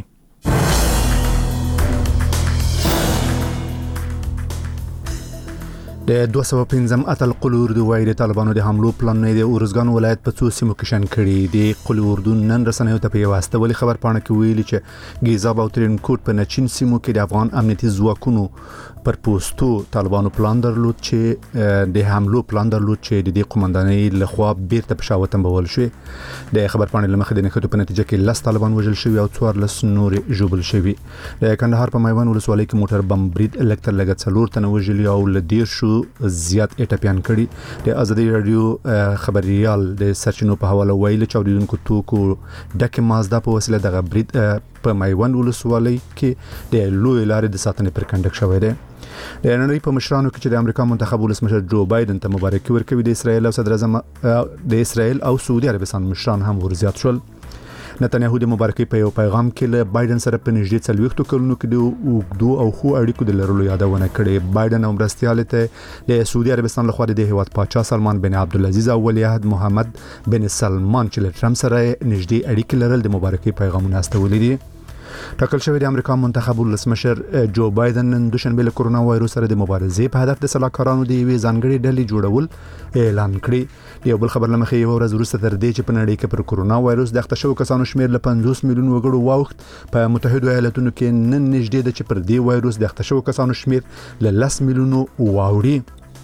د 215 اتل قل اردو وایي د طالبانو د حملو پلانونه د ارزګان ولایت په څو سیمو کې شن کړي. د قل اردو نن رسنیو ته په یوه استولي خبر پاڼه کې ویلي چې ګیزاب او ترینکوټ په نچین سیمو کې د افغان امنیتي ځواکونو پر پوسټو طالبانو پلان درلود چې د حملو پلان درلود چې د دې قومندانۍ لخوا بیرته پېښور تنبول شوې. د خبر پاڼې له مخې د نښتو په نتیجه کې 10 طالبان وژل شوي او 14 نور ژوبل شوي. د کندهار په میوند ولسوالۍ کې موټر بم برید لکتر لګت 4 تنه وژلي او له 10 زیات اټپیان کړي. د ازادي رادیو خبريال د سرچینو په حواله ویلي چې اوریدونکو توکو ډکه مازدا په وسیله د برید په میوند ولسوالۍ کې د لوی لارې د ساتنې پر کنډک شوی دی. د نړۍ په مشرانو کې چې د امریکا منتخب ولسمشر جو بایدن ته مبارکي ورکوي، د اسرائیل او صدر اعظم د اسرائیل او سعودي عربستان مشران هم ورزیات شول. نتنیاهو د مبارکۍ په یو پیغام کې له بایدن سره په نږدې 40 کلونو کې د اوږدو او ښو اړیکو د لرلو یادونه کړې. بایدن او مرستیال ته د سعودي عربستان لخوا د هیواد پاچا سلمان بن عبدالعزیز او ولیعهد محمد بن سلمان چې له ټرمپ سره نږدې اړیکې لرل د مبارکۍ پیغامونه استولي دي. ټاکل شوی د امریکا منتخب ولسمشر جو بایدن نن دوشنبه له کرونا وایروس سره د مبارزې په هدف د سلاکارانو د یوې ځانګړې ډلې جوړول اعلان کړی. یو بل خبر لمخې یو ورځ وروسته تر دې چې په نړۍ کې پر کرونا وایروس د اخته شوو کسانو شمیر له 50 میلیون وګړو واوښت، په متحده ایالاتونو کې نن نږدې ده چې پر دې وایروس د اخته شوو کسانو شمیر له 10 میلیونو واوړي.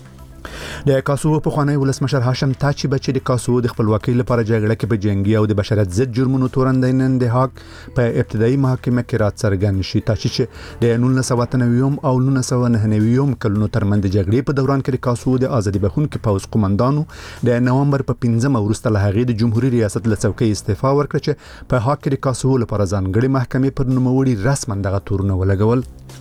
د کاسوو په خوانی ولسمشر هاشم تاچی بچی د کاسوو د خپلواکۍ لپاره جګړه کې په جنگي او د بشریت ضد جرمونو تورندې نن د هاګ په ابتدایي محکمه کې راڅرګند شي. تاچی چې د 1999 او 1999 کلونو ترمنځ د جګړې په دوران کې د کاسوو د ازادي بخښونکو پوځ قومندانو د نومبر په 15 وروسته له هغې د جمهوریت ریاست له څوکۍ استعفا ورکړه چې په هاګ کې د کاسوو لپاره ځانګړې محکمې پر نوموړي رسما دغه تورونه ولګول.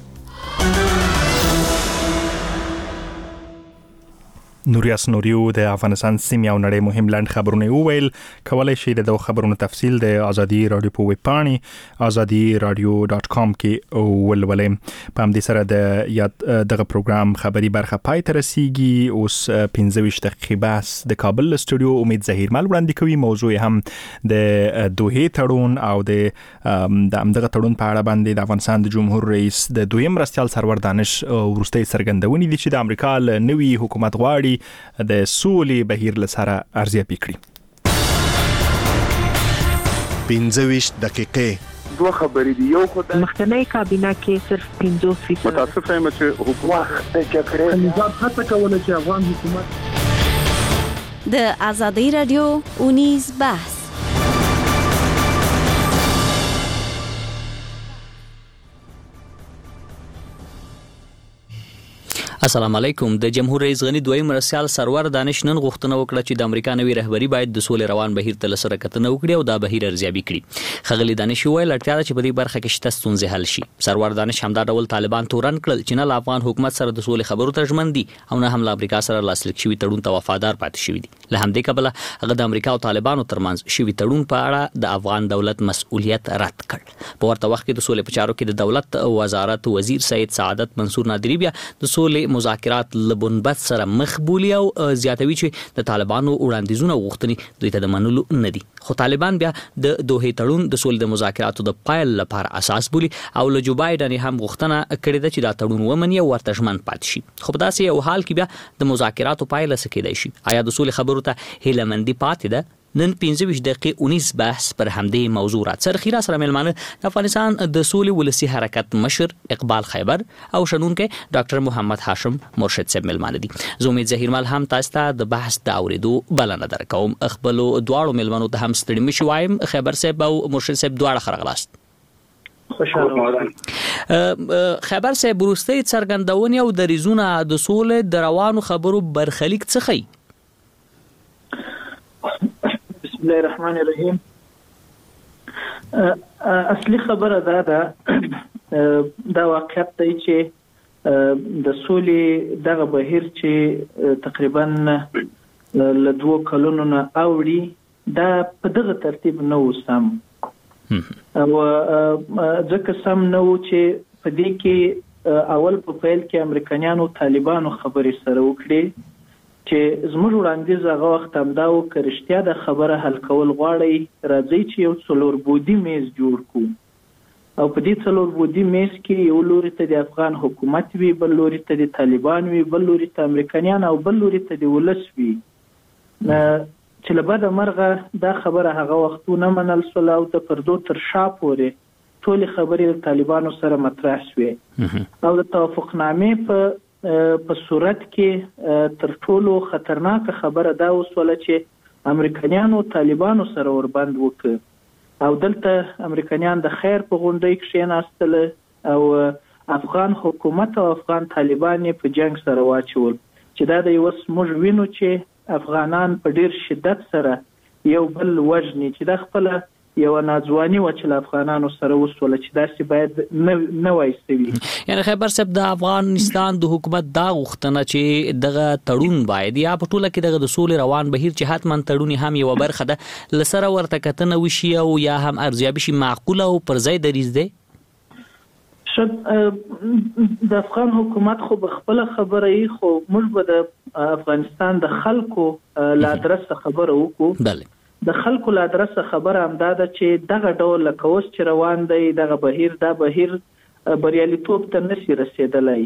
نوریاس نوریو د افغانستان سیمې او نړۍ مهم لاند خبرونه وویل. کولای شئ د دغه خبرونو تفصیل د ازادي رادیو په ویب پاڼې azadi-radio.com کې ولولئ. په همدې سره د دغه پروګرام خبري برخه پای ته رسیږي. اوس 15 دقیقې بحث د کابل استودیو امید ظهیرمل وړاندې کوي. موضوع هم د دوحې تړون او د دغه تړون په اړه باندې د افغانستان د جمهور رئیس د دویم مرستیال سرور دانش وروستۍ څرګندونې دي چې د امریکا له نوي حکومت غواړي د سولې بهیر لسره ارزیابي کړي. 15 دقیقې دوه خبرې دي. یو خدای مخکنی کابینه کې صرف 50% متاسفه یم چې حکومت د جګړې نظام هڅه کوله چې افغان حکومت د ازادي رادیو اونیز بحث. السلام علیکم. د جمهور رئیس غنی دویم مرستیال سرور دانش نن غوښتنه وکړه چې د امریکا نوي رهبری باید د سولې روان بهیر ته لسره کتنه وکړي او دا بهیر ارزیابي کړي. خغلی دانش ویل اړتیا ده چې په دې برخه کې شته ستونزې حل شي. سرور دانش همدا ډول طالبان تورن کړل چې نه افغان حکومت سره د سولې خبرو ته ژمن دي او نه هم له امریکا سره لاسلیک شوی تړون ته وفادار پاتې شوی دي. له همدې کبله هغه د امریکا او طالبانو ترمنځ شوی تړون په اړه د افغان دولت مسؤلیت رد کړ. په ورته وخت کې د سولې په چارو کې د دولت وزارت وزیر سید سعادت منصور نادری بیا د سولې مذاکرات لبنبت سره مخبولي او زیاتوي چې د طالبانو وړاندیزونه غوښتنې دوی ته د منلو نه دي. خو طالبان بیا د دوحې تړون د سولې د مذاکراتو د پایل لپاره اساس بولي او له جو بایدن هم غوښتنه کړې ده چې دا تړون ومني او ورته ژمن پاتې شي. خو په داسې یو حال کې بیا د مذاکراتو پایله څه کېدای شي؟ آیا د سولې خبرو ته هیله مندي پاتې ده؟ نن 15 دقیقې 19 بحث پر همدې موضوع راڅرخي. را سره ملمانه د افغانستان د سولې ولسی حرکت مشر اقبال خیبر او شنونکو ډاکټر محمد هاشم مرشد صاحب ملمانه دي. زه امید ظهیرمل هم تاسو ته د بحث د اوریدو بلنه درکوم. خپل دواړو ملمنو ته هم ستړي مشي وایم. خیبر صاحب او مرشد صاحب دواړه خرغلاست. خبر صاحب وروستي څرګندونې او دریزونه د سولې د روانو خبرو برخلیک څه خي؟ بسم الله الرحمن الرحیم. اصلي خبره دا واقعیت دی چې د سولې دغه بهیر چې تقریبا له 2 کلونو نه اوړي دا په دغه ترتیب نه و سم او ځکه سم نه و چې په دې کې اول په پیل کې امریکایانو طالبانو خبرې سره وکړي چې زموږ وړاندیز هغه وخت همدا و که رښتیا د خبره حل کول غواړئ راځئ چې یو څلوربودي میز جوړ کړو او په دې څلوربودي میز کې یو لوري ته د افغان حکومت وي، بل لوري ته د طالبان وي، بل لوري ته امریکایان او بل لوري ته د ولس وي. چې له بده مرغه دا خبره هغه وخت نه منل شوله او د پردو تر شا پورې ټولې خبرې د طالبانو سره مطرح شوې او د توافقنامې په صورت کې تر ټولو خطرناکه خبره دا وسوله چې امریکایانو طالبانو سره وربند وکړ او دلته امریکایان د خیر په غونډۍ کښېناستل او افغان حکومت او افغان طالبان په جنگ سره واچول چې دا د یو موږ وینو چې افغانان په ډیر شدت سره یو بل وژني چې د خپل یو ناځواني و چې افغانانو سره وسوله چې داسې باید نه وای سوي. یعنی خبر صاحب د افغانستان د حکومت دا غوښتنه چې دغه تړون باید یا په ټوله کې دغه د سولې روان بهیر چې حتما تړون هم یو برخه ده لسره ورته کتنه وشي او یا هم ارزیابي شي معقوله او پر ځای دریز ده. د افغان حکومت خو بخپل خبره ای خو موږ به د افغانستان د خلکو لا درسه خبره وکړو. بله د خلکو لا درسه خبره هم دا ده چې دغه ډول لکه اوس چې روان دی دغه بهیر بریالیتوب ته نشي رسېدلی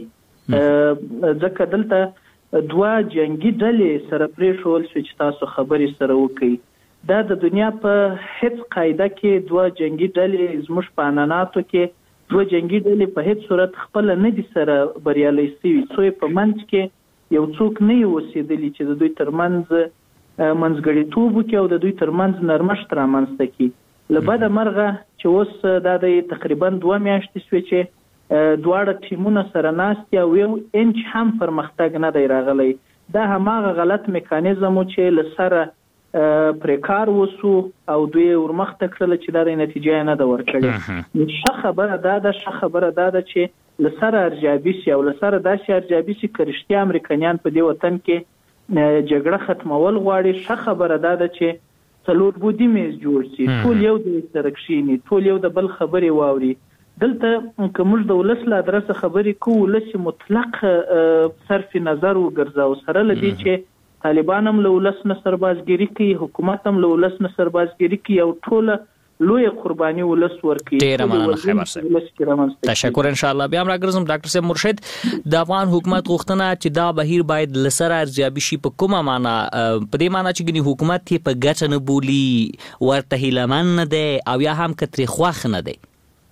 ځکه دلته 2 جنگي ډلې سره پرېښول شو چې تاسو خبرې سره وکړئ. دا د دنیا په هیڅ قاعده کې 2 جنگي ډلې زموږ په عنعناتو کې 2 جنگي ډلې په هیڅ صورت خپل نه دي سره بریالي شوي څو په منځ کې یو څوک نه اوسېدلی چې د دوی ترمنځ منځګړیتوب وکړي او د دوی ترمنځ نرمښت رامنځته کړي. له بده مرغه چې اوس دا د تقریبا 2 میاشتې شوې چې دواړه ټیمونه سره ناست او یو انچ هم پرمختګ نه دی راغلی. دا هماغه غلط میکانیزم و چې له سره پرې کار وسو او دوی ورمخته کړل چې دا نتیجه نه ده ورکړې. ښه خبره دا ده چې له سره ارزیابي شي او له سره داسې ارزیابي شي که رښتیا امریکایان په دې وطن کې جګړه ختمول غواړي. ښه خبره دا ده چې څلوربودي میز جوړ شي، ټول یو د سره کښېني، ټول یو د بل خبرې واوري. دلته که موږ د ولس له ادرسه خبرې کوو ولس مطلق صرف نظر وګرځاو سره له دې چې طالبان هم له ولس نه سربازګري کوي، حکومت هم له ولس نه سربازګري کوي او ټوله لوی قرباني ولس ورکړي. ډیره مننه خبر صاحب. تشکر ان شاء الله. بیا راګرځم ډاکټر صاحب مرشد د افغان حکومت غوښتنه چې دا بهیر باید لسره ارزیابي شي په کومه معنا په دې معنا چې ګني حکومت یې په ګټه نه بولي ورته هیلمن نه دی او یا هم کتري خوښ نه دی.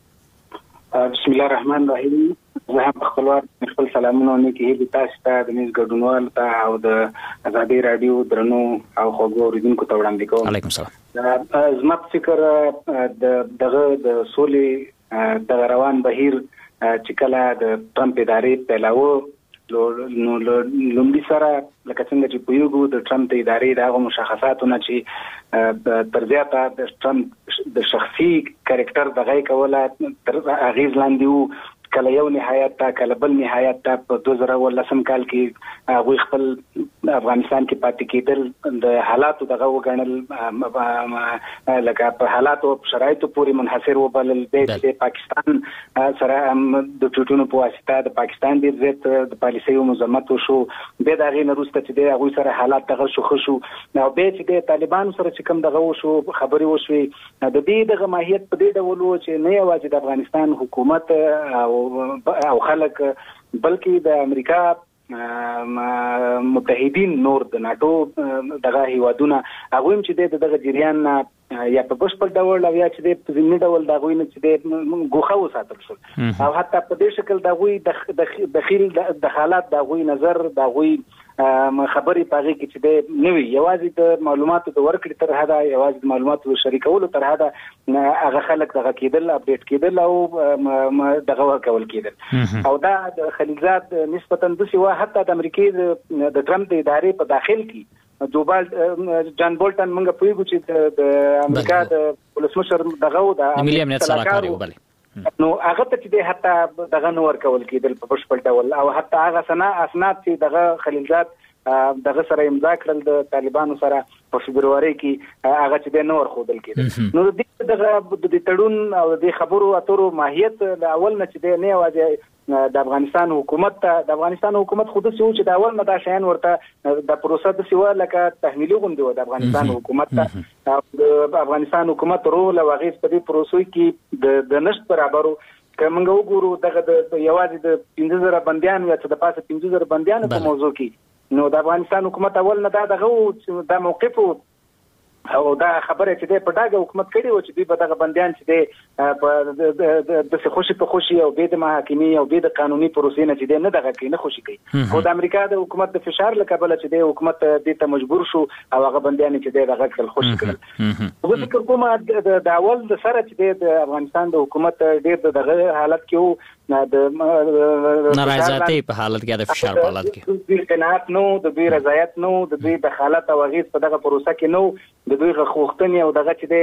بسم الله الرحمن الرحیم. زه هم خپل سلامونه نیکه تاسو ته د میز ګډونوال ته او د ازادي رادیو درنو او خوږو اوریدونکو ته وړاندې کوم. علیکم السلام. زما په فکر دغه د سولې د روان بهیر چې کله د ټرمپ ادارې پیلاوه نو لومړي سره لکه څنګه چې پویګو د ټرمپ د ادارې دغه مشخصاتونه چې تر زیاته د ټرمپ د شخصي کریکټر دغه کوله تر اغیز لاندې وو کله یو نهایت تا کله بل نهایت تا په 2010 کال کې هغه خپل افغانستان کې پاتې کېدل د حالاتو دغه وګڼل لکه په حالاتو شرایطو پورې منحصر وبلل د پاکستان سره د ټوټونو په واسطه د پاکستان د ضد د پالیسیو مزمت وشو به د غي نروسته چې د هغه سره حالات دغه شو خشو نو به چې د طالبان سره چې کوم دغه وشو خبري وشوي د دې دغه ماهیت په دې ډول و چې نه یوازې د افغانستان حکومت او خلک بلکې د امریکا متحدین نور د ناتو دغه هیوادونه هغه هم چې دغه جریان یا په بشپړ ډول او یا چې د ځینې ډول دغه نه چې د ګوخه وساتل شو او حتی په دې شکل دغه د حالات دغه نظر دغه خبرې پاغي کې چې د نوې یوازې د معلوماتو د ورکړې تر حده یوازې د معلوماتو شریکولو تر حده هغه خلک دغه کېدل اپډیټ کېدل او دغه ورکول کېدل او دا د خلیلزاد نسبتا د سیوا حتی د امریکای د ټرمپ د ادارې په داخل کې جان بولټن موږ پوهیږو چې د امریکا د ولسمشر دغه د ملي امنیت سلاکار بل نو هغه ته چې حتی دغه نور کول کېدل په بشپړ ډول او حتی هغه اسناد چې دغه خلیلزاد دغه سره امضا کړل د طالبانو سره په فبرवरी کې هغه چې نور خودل کېدل نو د تړون او د خبرو اترو ماهیت د اول نه چې نه واځي د افغانستان حکومت خود سه چې د اول نه دا شین ورته د پروسه د سیوا لکه تحمیلي غونډه و د افغانستان حکومت د افغانستان حکومت رول او غیث په دې پروسه کې د نشټ برابرو کومه وګورو دغه د یوازې د 15000 بنديان یا د پاسه 15000 بنديان په موضوع کې نو د افغانستان حکومت اول نه دغه د موقف او دا خبره چې د پټاګه حکومت کړي و چې دوی په دغه بنديان چې د خوشي په خوشي او به د محاکمې او به د قانوني پروسې نه چې نه دغه کې نه خوشي کوي خو د امریکا د حکومت د فشار لکبل چې د حکومت د ته مجبور شو او هغه بنديان چې دغه کړل خوشي کړل وګ فکر کوم د اول د سره چې د افغانستان د حکومت ډېر دغه حالت کې د نارضایتۍ په حالت کې د فشار په حالت کې د قناعت نو د دوی رضایت نو د دوی د حالت او غیث په دغه پروسه کې نو د دوی غوښتنې او دغه چې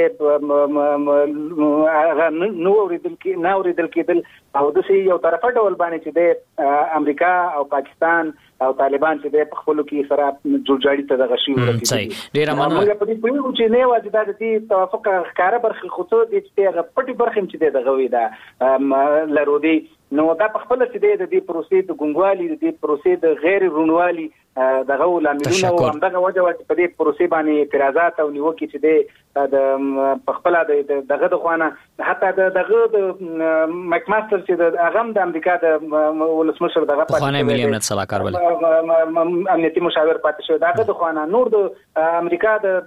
د هغه نو اوریدل کېدل او د یو طرفه ډول باندې چې د امریکا او پاکستان او طالبان چې د خپل کې سره جوړجاړي ته دغه شی ورته ډیر مننه موږ په دې پوهیږو چې نه واځي د دې توافق ښکارا برخه خصوص دي چې هغه پټي برخه چې دغه وي دا لرو دي نو دا په خپل چې د دې پروسې د ګونګوالي د دې پروسې د غیر رونوالي دغه لاملونه او همدغه وجه په دې پروسې باندې اعتراضات او نیوکې چې د خپل دغه د خوانه حتی دغه د مکماستر چې د اغم د امریکا د ولسمشر دغه پاتې ملي امنیت سلاکار بل امنیتي مشاور پاتې شو دغه د خوانه نور د امریکا د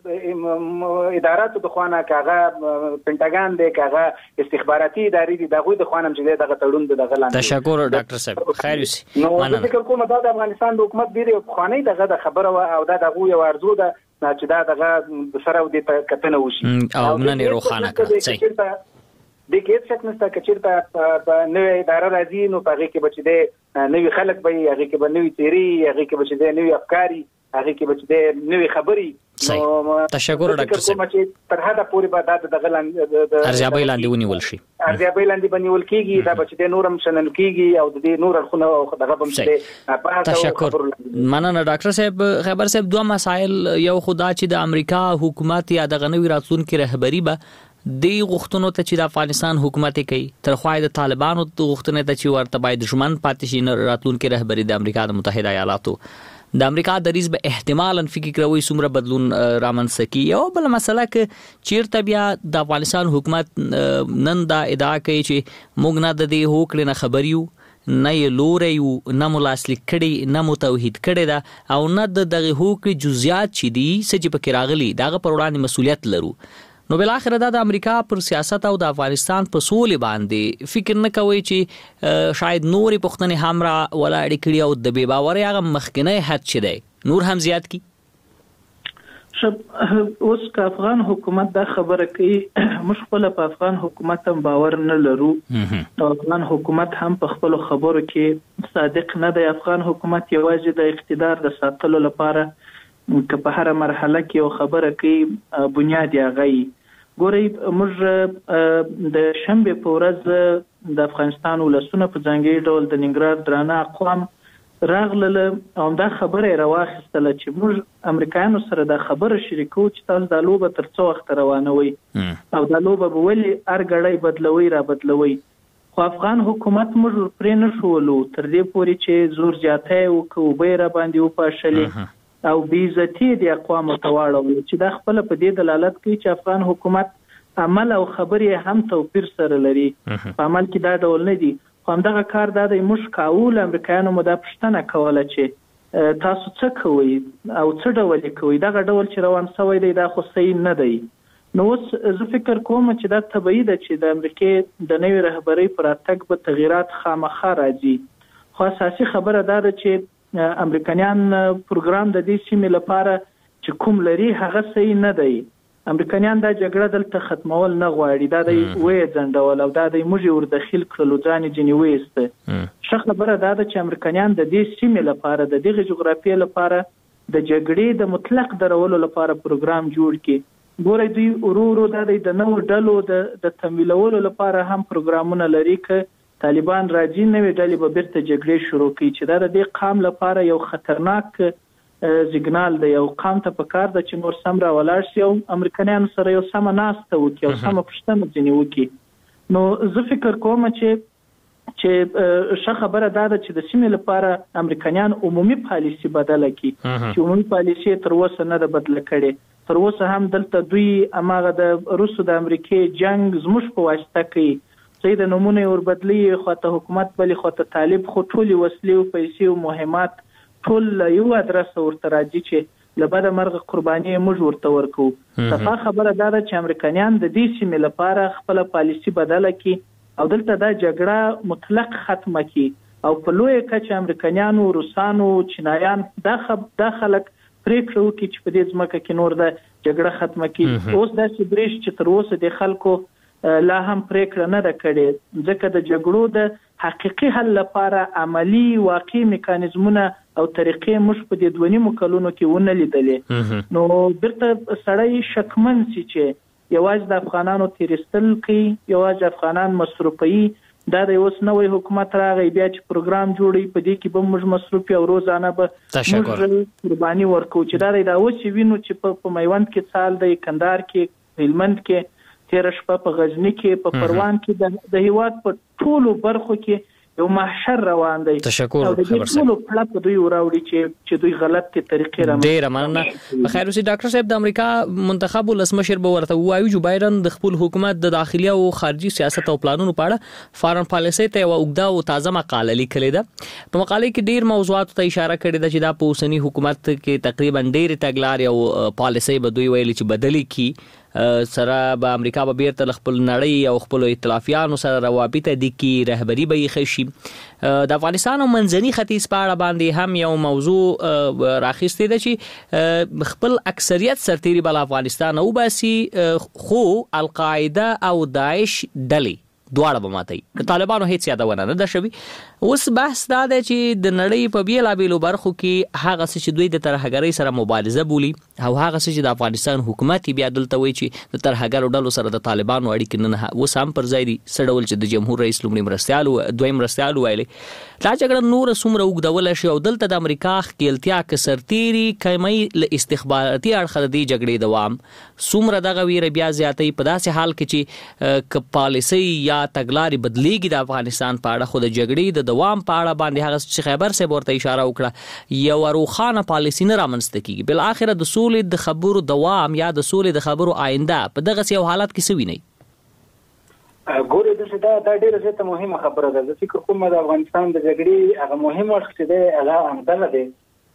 اداراتو د خوانه کاغه پینټاګان د کاغه استخباراتي ادارې د دغه د خوانم چې دغه تړون د تشکر ډاکټر صاحب خیر اوسئ نو فکر کوم دا د افغانستان د حکومت ډیره خواني دغه د خبره او دا دغه یو ارزو ده چې دا دغه سره د کتنه وشي او نن روخانه کړئ د کې څه نشته کچیرته په نوې اداره راځي نو په هغه کې بچي د نوې خلک به هغه کې به نوې تیری هغه کې بچي د نوې افکاری هغه کې بچي د نوې خبري تشکر ډاکټر صاحب تر هدا پوری به د دغه ارزیابي لاندې ونیول شي ارزیابي لاندې بنیول کیږي دا بچي د نورم شنل کیږي او د نور خونه او دغه بم څه تشکر مننه ډاکټر صاحب خبر صاحب دوه مسائل یو خدا چې د امریکا حکومت یا د غنوي راتلونکو رهبری به دی غوښتنو ته چې د افغانستان حکومت کوي تر خوای د طالبانو غوښتنې ته چې ورته باید ژمن پاتې شي راتلونکو رهبری د امریکا د متحده ایالاتو د امریکا دریز به احتمالاً فکر کوي څومره بدلون رامنځته یو بل مسله کې چیرته بیا د افغانستان حکومت نن دا ادعا کوي چې موږ نه د دې هوکړې نه خبريو نه یې لوري نه ملاسلیک کړي نه متوحید کړي دا او نه دغه هوکړې جزئیات چې دي چې پکې راغلي دغه پر وړاندې مسولیت لرو نو بل اخر دا د امریکا پر سیاست او د افغانستان په سولې باندې فکر نه کوي چې شاید نوري پښتنې همرا ولا اړیکړي او د بے باوري هغه مخکنه حد چي دی نور هم زیات کی اوس که افغان حکومت دا خبره کوي مشکل په افغان حکومت هم باور نه لرو او افغان حکومت هم په خپل خبرو کې صادق نه دی افغان حکومت یوازې د اقتدار د ساتلو لپاره که په هر مرحله کې یو خبره کوي بنیاد یې غي ګوري موږ د شنبه په ورځ د افغانستان ولسونه په ځانګړي ډول د ننګرهار درانه اقوام راغله او دا خبره راوخستله چې موږ امریکایانو سره دا خبره شریکو چې تاسو د لوبه تر څو وخت روانوي او د لوبه به ولې ارګړی بدلوي را بدلوي خو افغان حکومت موږ پرې نه شولو تر دې پورې چې زور زیاته او کوبه را باندې وپاشلې او بیزتی د اقوام تواړو چې دا خپل په دې دلالت کوي چې افغان حکومت عمل او خبرې هم توپیر سره لري په عمل کې دا ډول نه دي خو همدغه کار دا د مشکاول امریکایانو مو دا پښتنه کوله چې تاسو څه کوئ او څه ډول کوئ دغه ډول چې روان شوی دی دا خو صحیح نه دی نو اوس زه فکر کوم چې دا طبیعي ده چې د امریکای د نوې رهبرۍ پر اتګ به تغیرات خامخا راځي خو اساسي خبره دا ده چې امریکایان پروګرام د دې سیمې لپاره چې کوم لري هغه صحیح نه دی. امریکایان دا جګړه دلته ختمول نه غواړي، دا د وې ځنډول او دا د موږ ور داخل کړلو ځان جنې وېست. ښه خبره دا ده چې امریکایان د دې سیمې لپاره د دغه جغرافیې لپاره د جګړې د مطلق درولو لپاره پروګرام جوړ کړي. ګورئ دوی ورو د نوو ډلو د تمویلولو لپاره هم پروګرامونه لري که طالبان راځي نوې ډلې به بیرته جګړې شروع کړي چې دا د دې قام لپاره یو خطرناک سیګنال دی. یو قام ته پکار ده چې نور سم را ولاړ شي او امریکایانو سره یو سمه ناسته وکړي او سمه پوښتنه ځینې وکړي. نو زه فکر کوم چې ښه خبره دا ده چې د سیمې لپاره امریکایان عمومي پالیسي بدله کړي چې عمومي پالیسي تر اوسه نه ده بدله کړې. تر اوسه هم دلته دوی هماغه د روسو د امریکې جنگ زموږ په واسطه کوي، چې د نمونه وربدلي خواته حکومت بلې خواته طالب، خو ټولې وسلې او پیسې او مهمات ټول یو ادرس ورته راځي چې له بده مرغه قرباني موږ ورته ورکو. صفا خبره دا ده چې امریکایان د دې سیمې لپاره خپل پالیسي بدله کړي او دلته دا جګړه مطلق ختمه کی او په لوی کچه امریکایانو، روسانو، چینایان دا خلک پریکړه وکړي چې په دې ځمکه کې نور دا جګړه ختمه کی. اوس داسې بریښ چې تر اوسه د خلکو لا هم پریکړه نه ده کړې، ځکه د جګړو د حقیقي حل لپاره عملی واقعي میکانیزمونه او طریقې موږ په دې 2.5 کلونو کې ونه لیدلې. نو بیرته سړی شکمن سي چې یوازې د افغانانو تیرستل کوي، یوازې افغانان مصروفوي. دا د اوس نوې حکومت راغی بیا چې پروګرام جوړي په دې کې به موږ مصروف او روزانه به موږ قرباني ورکو چې دا د اوس وینو چې په میوند کې سال د کندهار کې، هلمند کې، تیر شپه په غزنی کې، په پروان کې د هیواد په ټولو برخو کې یو محشر روان دی. تشکر خبر سره ټول په دوی وراوړي چې دوی غلط طریقې را ډیر مننه. بخیر اوسې ډاکټر صاحب، د امریکا منتخب ولسمشر به ورته وایي جو بایدن د خپل حکومت د داخلي او خارجي سیاست او پلانونو په اړه فارن پالیسي ته یو اوږده او تازه مقاله لیکلې ده. په مقاله کې ډیر موضوعات ته اشاره کړې ده چې دا په اوسنی حکومت کې تقریبا ډیر تګلارې او پالیسي به دوی ویلي چې بدلی کی سره به امریکا به بیرته خپل نړۍ او خپل ائتلافیانو سره روابط دي کی رهبری به یې خشي. د افغانستان او منځني ختیځ په اړه باندې هم یو موضوع راخیستې ده چې خپل اکثریت سرتیري بل افغانستان او باسي، خو القاعده او داعش ډلې دواړه به ماتي. د طالبانو هیڅ یادونه نه ده شوی. اوس بحث دا دی چې د نړۍ په بیلابیلو برخو کې هغه څه چې دوی د ترهګرۍ سره مبارزه بولي او هغه څه چې د افغانستان حکومت بیا دلته وایي چې د ترهګرو ډلو سره د طالبانو اړیکې نه اوس هم پر ځای دي. سړول چې د جمهور رئیس لومړي مرستیال او دویم مرستیال ویلي دا جګړه نور څومره اوږدول شي او دلته د امریکا ښکیلتیا که سرتیري کمي له استخباراتي اړخه د جګړې دوام څومره دغه ویره بیا زیاتې په داسې حال کې چې ک پالیسي یا تګلارې بدلیږي د افغانستان په اړه، خو د جګړې د دوام په اړه باندې هغه چې خیبر صاحب ورته اشاره وکړه یو روښانه پالیسي نه رامنځته کیږي. بل اخر د سولې د خبرو دوام یا د سولې د خبرو آینده په دغه یو حالت کې سوي نه. ګورې دا ډیره زیاته مهمه خبره ده. زه فکر کوم د افغانستان د جګړې هغه مهم وخت دی هغه همدغه دی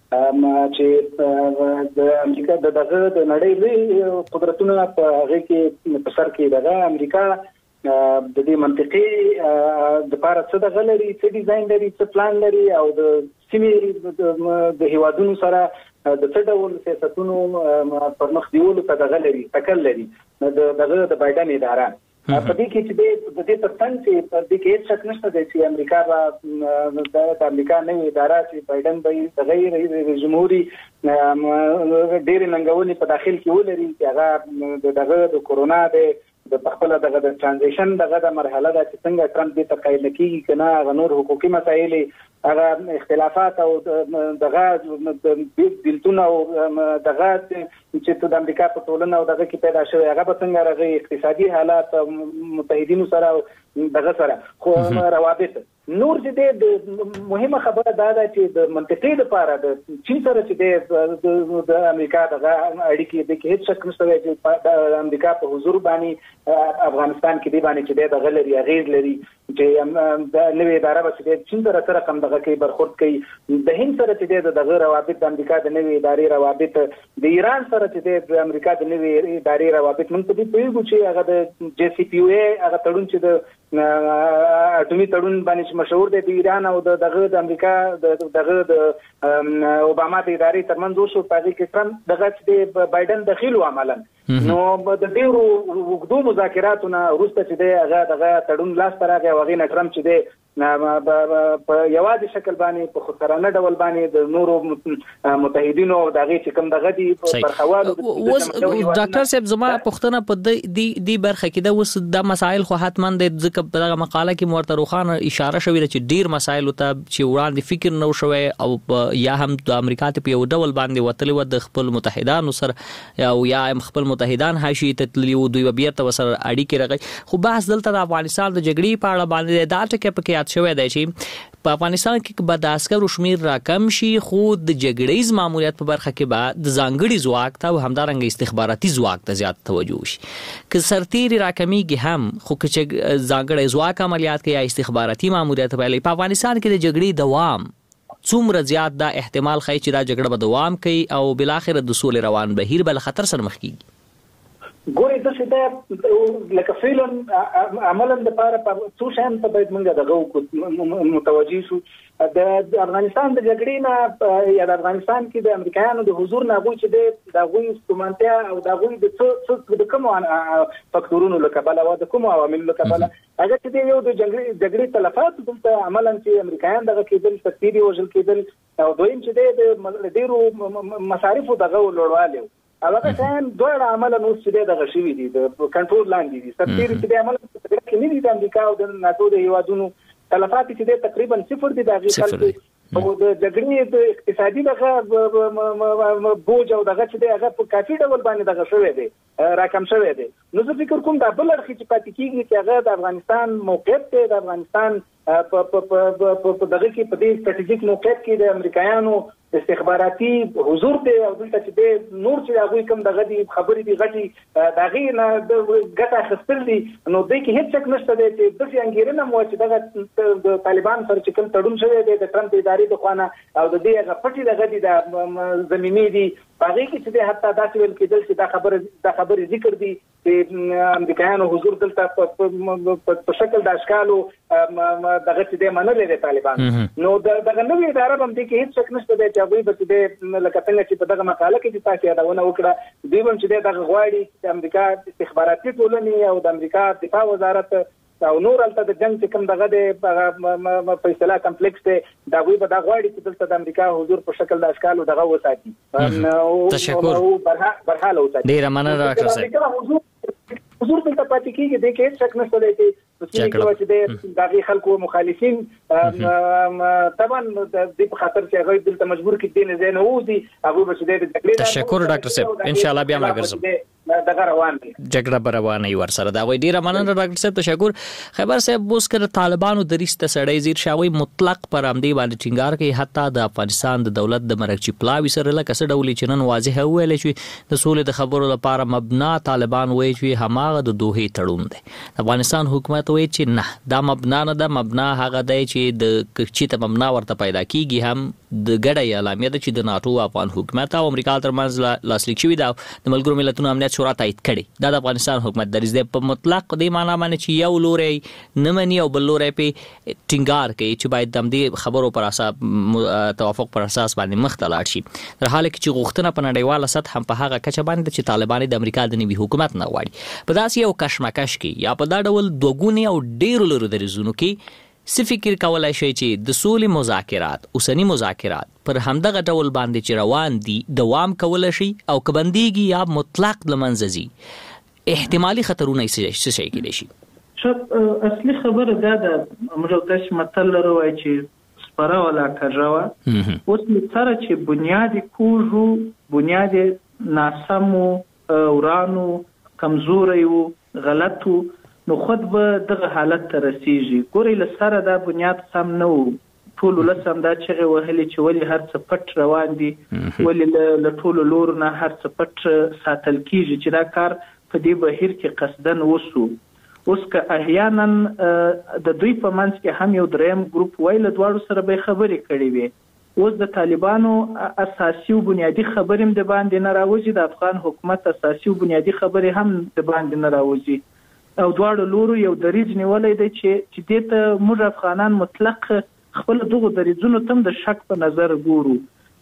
چې د امریکا دغه د نړۍ لوی قدرتونه په هغه کې په سر کې دغه امریکا د دې منطقي د لپاره څه د غلري څه ډیزاین لري څه پلان لري او د سیمې د هیوادونو سره د څه ډول سیاستونو پر مخ دیولو ته د غلري تکل لري د بایدن اداره. په دې کې چې د دې ترڅنګ چې په دې کې هیڅ شک نشته چې امریکا د امریکا نوې اداره چې بایدن به غیر جمهوریت ډېر ننګونې په داخل کې ولري چې هغه د کورونا د خپل دغه د ترانزیشن دغه د مرحله د څنګه ټرمپ دې تقاعد کیږي کنه هغه نور حقوقي مسایل هغه اختلافات او دغه دلتونه او دغه چې د امریکا په ټولنه او دغه کې پیدا شوی هغه به څنګه راغی اقتصادي حالات متحدینو سره دغه سره خو روابط نور چې د مهمه خبره دا ده چې د منطقي لپاره د چین سره چې د امریکا دغه اړیکې د هیڅ شک نشته چې د امریکا په حضور باندې افغانستان کې دی باندې چې د غلري اغیز لري چې د نوې اداره به چې چین سره کم دغه کې برخورد کوي. د هند سره چې دغه روابط د امریکا د نوې ادارې روابط د ایران سره چې د امریکا د نوې ادارې روابط موږ په دې پیږو چې هغه د جی سی پی یو هغه تړون چې د اټومي تړون باندې مشهور دی د ایران او دغه د امریکا دغه د اوباما د ادارې ترمنځ وشو په دې کې ټرمپ دغه د بایدن دخیل و عملاً نو د ډیرو وګړو مذاکراتونه وروسته چې دی هغه دغه تړون لاس ته راغی او هغې نه ټرمپ چې دی په یوازې شکل باندې په خودکارانه ډول باندې د نورو متحدینو او د هغې چې کوم دغه دي برخوالو اوس ډاکټر صاحب زما پوښتنه په دې برخه کې ده اوس دا مسایل خو حتما د ځکه په دغه مقاله کې ورته روښانه اشاره شوې ده چې ډیر مسایل ته چې وړاندې فکر نه شوی او یا هم د امریکا ته په یو ډول باندې وتلی و د خپل متحدانو سره او یا هم خپل متحدان حاشیې ته تللي وو دوی بیرته ورسره اړیکې راغی خو بحث دلته د افغانستان د جګړې په اړه باندې دا ټکی پکې یاد شوی دی چې په افغانستان کې به د عسکرو شمیر راکم شي خو د جګړیز ماموریت په برخه کې به د ځانګړي ځواک ته او همدارنګه استخباراتي ځواک ته زیات توجه شي که سرتیري راکمیږي هم خو که ځانګړي ځواک عملیات کوي یا استخباراتي ماموریت په افغانستان کې د جګړې دوام څومره زیات دا احتمال ښیي چې دا جګړه به دوام کوي او بالاخره د سولې روان بهیر به له خطر سره مخ کیږي ګورې داسې ده لکه فعلا عملا دپاره څو شیان ته باید موږ دغه متوجه شو د افغانستان د جګړې نه یا د افغانستان کې د امریکایانو د حضور نه هغوی چې دی د هغوی ستومانتیا او د هغوی د کومو فکتورونو له کبله او د کومو عواملو له کبله هغه چې دی یو د جګړې تلفات دلته عملا چې امریکایان دغه کېدل سرتیري وژل کېدل او دویم چې دی د ډېرو مصارفو دغه لوړوالی هغه شیان دواړه عملاً اوس چې دی دغه شوي دي د کنټرول لاندې دي سرتیري چې دی عملاً په جګړه کې نه دي د امریکا او د ناټو د هېوادونو تلفات چې دی تقریبا صفر دي د هغې خلکو او د جګړې د اقتصادي دغه بوج او دغه چې دی هغه په کافي ډول باندې دغه شوی دی راکم شوی دی نو زه فکر کوم دا بل اړخ چې پاتې کېږي چې هغه د افغانستان موقعیت دی د افغانستان په دغه کې په دې ستراتیژیک موقعیت کې د امریکایانو استخباراتي حضور دی او دلته چې دی نور چې هغوی کوم دغه دي خبرې دي غټې د هغې نه ګټه اخیستل دي نو دوی کې هېڅ شک نشته دی چې داسې انګېرنه مو چې دغه د طالبان سره چې کوم تړون شوی دی د ټرمپ ادارې د خوا نه او د دې هغه پټې دغه دي د زمینې دي په هغې کې چې دی حتی داسې ویل کېدل چې دا خبرې ذکر دي چې امریکایانو حضور دلته په شکل د اشکالو دغه چې دی منلی دی طالبان نو دغه نوې اداره به هم دې کې هېڅ شک نشته دی چې هغوی به چې دی لکه څنګه چې په دغه مقاله کې چې تاسو یادونه وکړه دوی به هم چې دی دغه غواړي چې امریکا استخباراتي ټولنې او د امریکا دفاع وزارت او نور هلته د جنګ چې کوم دغه دی فیصله کمپلیکس دی د هغوی به دا غواړي چې دلته د امریکا حضور په شکل د اشکالو دغه وساتي تشکر برحاله وساتي ډېره مننه ډاکټر صاحب حضور دلته پاتې کېږي دې کې هېڅ شک نشته دی چې د هغې خلکو مخالفین طبعا د دې په خاطر چې هغوی دلته مجبور کړي دې نه ځای نه ووځي هغوی به چې دی د جګړې تشکر ډاکټر صاحب انشاءالله بیا ما ګرځم دغه روان دي جګړه به روانه وي ورسره د هغوی ډېره مننه ډاکټر صاحب تشکر خیبر صاحب اوس که د طالبانو دریځ ته سړی ځیر شي هغوی مطلق پر همدې باندې ټینګار کوي حتی د افغانستان د دولت د مرکچي پلاوي سره لکه څه ډول چې نن واضحه وویلی چې د سولې د خبرو لپاره مبنا طالبان وایي چې هماغه د دوحې تړون دی د افغانستان حکومت وایي چې نه دا مبنا نه ده مبنا هغه دی چې د چې ته مبنا ورته پیدا کېږي هم د ګډه اعلامیه ده چې د ناټو افغان حکومت او امریکا ترمنځ لاسلیک شوي ده د ملګرو ملتونو امنیت شورا تایید کړي دا د افغانستان حکومت دریځ دی په مطلق دې معنا باندې چې یو لوری نه مني او بل لوری پې ټینګار کوي چې باید د همدې خبرو پر اساس توافق پر اساس باندې مخ ته لاړ شي در حال کې چې غوښتنه په نړیواله سطح هم په هغه کچه باندې چې طالبان د امریکا د نوي حکومت نه غواړي په داسې یو کشمکش کې یا په دا ډول دوګونې او ډېرو لرو دریځونو کې څه فکر کولای شي چې د سولې مذاکرات اوسني مذاکرات پر همدغه ډول باندې چې روان دي دوام کولای شي او که بندېږي یا مطلق له منځه ځي احتمالي خطرونه څه شی کېدای شي اصلي خبره دا ده موږ تاسو متل لرو وایي چې سپاره ولا کژوا اوس سره چې بنیاد کوجو بنیاد ناسمو ورانو کمزوري او غلطو نو خود به دغه حالت ته رسیږي ګورې له سره دا بنیاد سم نه و ټولو له سم دا چغې وهلې چې ولې هر څه پټ روان دي ولې له ټولو لورو نه هر څه پټ ساتل کېږي چې دا کار په دې بهیر کې قصدن وسو اوس که احیانا د دوی په منځ کې هم یو دریم ګروپ وای له دواړو سره به خبرې کړې وي اوس د طالبانو اساسي او بنیادي خبرې هم د باندې نه راوځي د افغان حکومت اساسي او بنیادي خبرې هم د باندې نه راوځي او دواړو لورو یو دریځ نیولای دی چې دې ته موږ افغانان مطلق خپل دغه دریځونو تم د شک په نظر ګورو.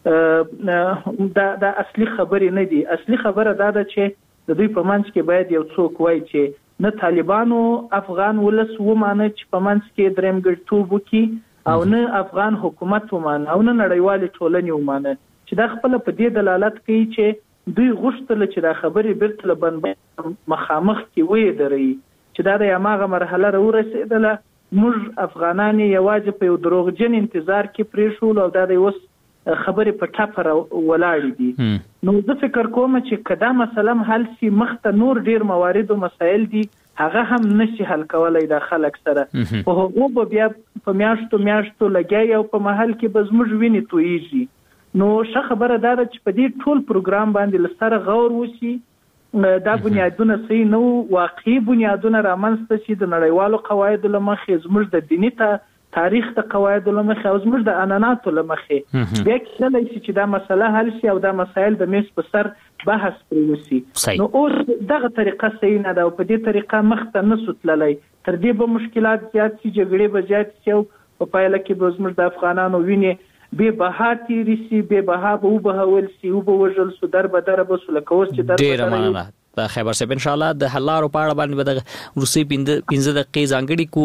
دا اصلي خبرې نه دي. اصلي خبره دا ده چې د دوی په منځ کې باید یو څوک وای چې نه طالبانو افغان ولس ومانه چې په منځ کې درېمګړتوب وکړي او نه افغان حکومت ومانه او نه نړیوالې ټولنې ومانه، چې دا خپل په دې دلالت کوي چې دوی غوښتل چې دا خبرې بیرته له بند مخامخ کې ویدري، چې دا د هماغه مرحله راورسېدله. موږ افغانان یوازې په یو دروغجن انتظار کې پرېښول او دا د اوس خبرې په ټاپه ولاړې دي. نو زه فکر کوم چې که دا مسله حل سي، مخته نور ډېر موارد او مسایل دي هغه هم نشي حل کولی دا خلک سره. په هغو به بیا په میاشتو لګیا او په محل کې به زموږ وینې تویېږي. نو ښه خبره دا ده چې په دې ټول پروګرام باندې له سره غور وشي. دا بنیادونه صحیح نه وو، واقعي بنیادونه رامنځته شي د نړیوالو قواعدو له مخې، زموږ د دیني تاریخ د قواعدو له مخې او زموږ د عنعناتو له مخې. بیا کېدلی شي چې دا مسله حل شي او دا مسایل د میز په سر بحث پرې وشي. نو اوس دغه طریقه صحیح نه ده او په دې طریقه مخته نه سو تللی. تر دې به مشکلات زیات شي، جګړې به زیات شي او په پایله کې به زموږ د افغانانو وینې بې بها تیرې سي، بې بها به وبهول سي، وبوژل سو، در به دره به سو، لکه اوس چې در ډېره مننه خیبر صاحب. ان شاء الله د حل لارو په اړه باندې به د روسي 15 دقیقې ځانګړي کو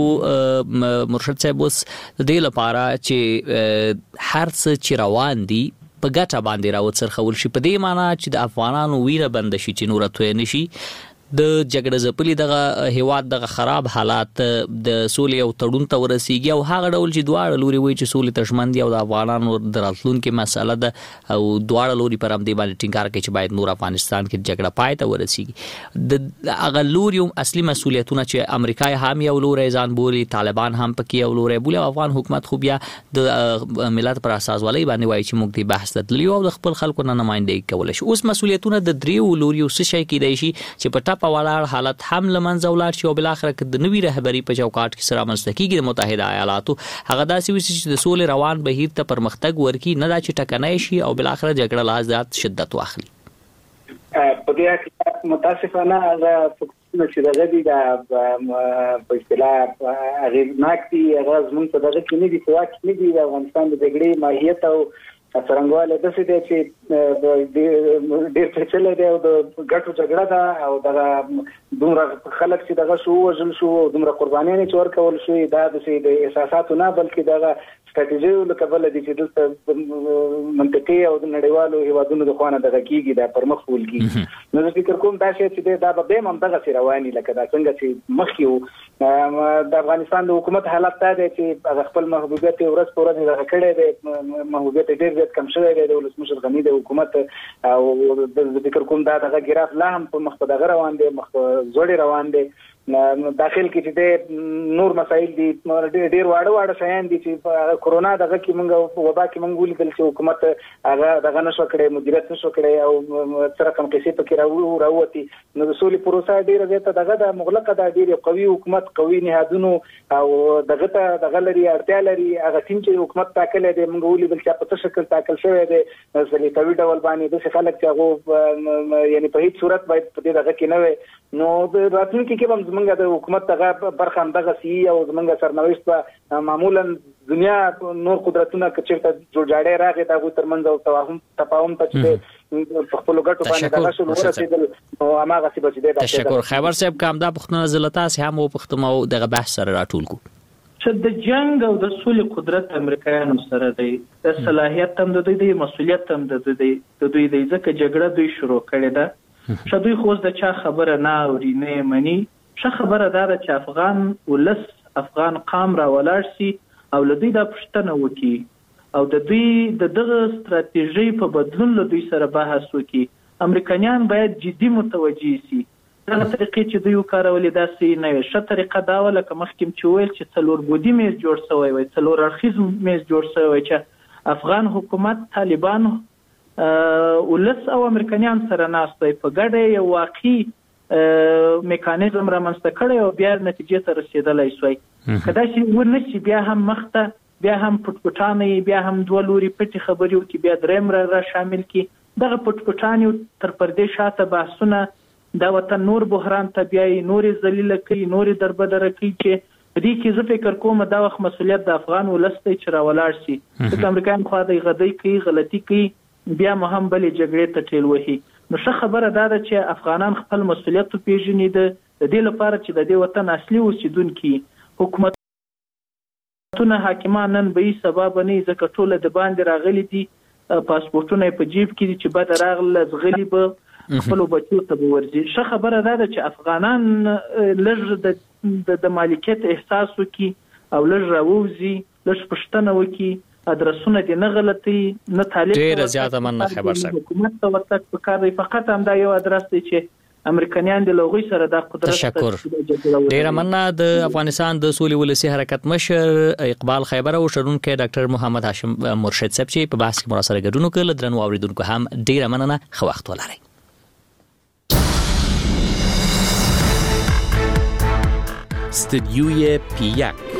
مرشد صاحب اوس د دې لپاره چې هر څه چې روان دي په ګټه باندې راوڅرخول شي، په دې معنی چې د افغانانو ویره بند شي چې نور توی نشي، د جګړه ځپلي دغه هیواد دغه خراب حالات د سولې او تړون ته ورسیږي او هغه ډول چې دواړه لوري وایي چې سولې ته ژمن دي او د افغانانو د راتلونکي مسله ده او دواړه لوري پر همدې باندې ټینګار کوي چې باید نور افغانستان کې جګړه پای ته ورسیږي. د هغه لوري اصلي مسؤلیتونه چې امریکا هم یو لوري ځان بولي، طالبان هم پکې یو لوري بولي، افغان حکومت خو بیا د ملت پر اساس ولې باندې وایي چې موږ دې بحث ته تللی او د خپل خلکو نه نمائندګي کولای شي. اوس مسؤلیتونه د دریو لوري څه شي کېدای شي چې په په ولاړ حالت هم لمنځه ولاړ شي او بل اخر کې د نوې رهبری په چوکاټ کې سره رامنځته کېږي د متحده ایالاتو هغه داسې وي چې د سولې روان بهیر ته پرمختګ ورکړي، نه دا چې ټکنۍ شي او بل اخر جګړه لا زیات شدت واخلي. په دې کې متاسفانه هغه چې دغه دي د په اصطلاح غیرناک دي، هغه زموږ په دغه کې نه دي، په واقع نه دي. د افغانستان د جګړې ماهیت او څرنګواله داسې دی چې ډېر پیچلی دی او د ګټو جګړه ده او دغه دومره خلک چې دغه شو وژل شو او دومره قربانیانې چې ورکول شوې، دا داسې د احساساتو نه بلکې دغه ستراتیژیو له کبله دي چې دلته منطقي او د نړیوالو هیوادونو د خوا نه دغه کېږي، دا پر مخ وړل کېږي. نو زه فکر کوم دا شی چې دی دا به بیا هم همدغسې رواني لکه دا څنګه چې مخکې وو. د افغانستان د حکومت حالت دا دی چې هغه خپل محبوبیت ورځ په ورځ دغه کړی دی، محبوبیت ډېر زیات کم شوی دی د ولسمشر غني د حکومت، او زه فکر کوم دا دغه ګراف لا هم په مخ په دغه روان دی، مخ په زوړې روان دی. داخل کې چې د نور مسایل دي، ډېر واړه شیان دي چې کورونا دغه کې موږ وبا کې موږ ولیدل چې حکومت هغه دغه نشو کړی، مدیریت نشو کړی او سره کم کیسې پکې راووتي. نو د سولې پروسه ډېره زیاته دغه د مغلقه د ډېر قوي حکومت، قوي نهادونو او دغه ته دغه لري اړتیا لري. هغه ټیم چې حکومت ټاکلی دی موږ ولیدل چې په څه شکل ټاکل شوی دی، سلیقوي ډول باندې داسې خلک چې هغه یعنې په هیڅ صورت باید په دې دغه کې نه وي. نو د راتلونکي کې به زمونږ د حکومت دغه برخه همدغه سي او زمونږ سرنوشت به معمولا دنیا نور قدرتونه که چېرته جوړجاړی راغی د هغوی ترمنځ او تفاهم ته چې په خپلو ګټو باندې دغه شول ورسېدل نو هماغسې به چې دی. تشکر خیبر صاحب. که همدا پوښتنه زه له تاسې هم وپوښتم او دغه بحث سره راټول کړو چې د جنګ او د سولې قدرت امریکایانو سره دی، د صلاحیت هم د دوی دی، مسؤلیت هم د دوی دی، ځکه جګړه دوی شروع کړې ده. ښه دوی خو اوس د چا خبره نه اوري نه یې مني. ښه خبره دا ده چې افغان ولس، افغان قام را ولاړ سي او له دوی دا پوښتنه وکړي او د دوی د دغه ستراتیژۍ په بدلون له دوی سره بحث وکړي. امریکایان باید جدي متوجه سي. دغه طریقې چې دوی وکارولې دا صحیح نه وي. ښه طریقه دا وه لکه مخکې چې ویل چې 4 بعدي میز جوړ شوی وی، 4 اړخیز میز جوړ شوی وی چې افغان حکومت، طالبان، ولس او امریکایان سره ناست وي، په ګډه یو واقعي میکانیزم رامنځته کړی او بیا نتیجې ته رسېدلی شوی. که داسې ونه شي بیا هم مخته بیا هم پټپټانې، بیا هم دوه لوري پټې خبرې وکړي، بیا درېیم را شامل کړي. دغه پټپټانې تر پردې شاته بحثونه دا وطن نور بحران ته بیایي، نورې ذلیله کوي، نورې دربدره کوي، چې په دې کې زه فکر کوم دا وخت مسؤلیت د افغان ولس دی چې راولاړ شي. ځکه امریکایان خوا د غدۍ کوي، غلطي کوي، بیا مو هم بلې جګړې ته ټیل وهي. نو ښه خبره دا ده چې افغانان خپل مسؤلیت وپېژني د دې لپاره چې د دې وطن اصلي اوسیدونکي حکومتونه حاکمان نن به سبا به نه، ځکه ټوله د باندې راغلي دي، پاسپورټونه په جیب کې دي چې بد راغله زغلي به خپل بچو ته به ورځي. ښه خبره دا ده چې افغانان لږ د مالکیت احساس وکړي او لږ راووځي، لږ پوښتنه وکړي، ادرسونه دې نه غلطي، نه طالب ډېره زیاته مننه خبر صاحب. حکومت ته ورتګ پکار دی، فقط همدا یو ادرس دی چې امریکایان د لوغوي سره د قدرت. تشکر. ډیره مننه. د افغانستان د سولې ولسی حرکت مشر اقبال خیبر او شرونکو ډاکټر محمد هاشم مرشد صاحب چې په بحث کې مراسله ګډون وکړل. درنو اوریدونکو هم ډیره مننه، خو وخت ولرئ. استدیوی پی1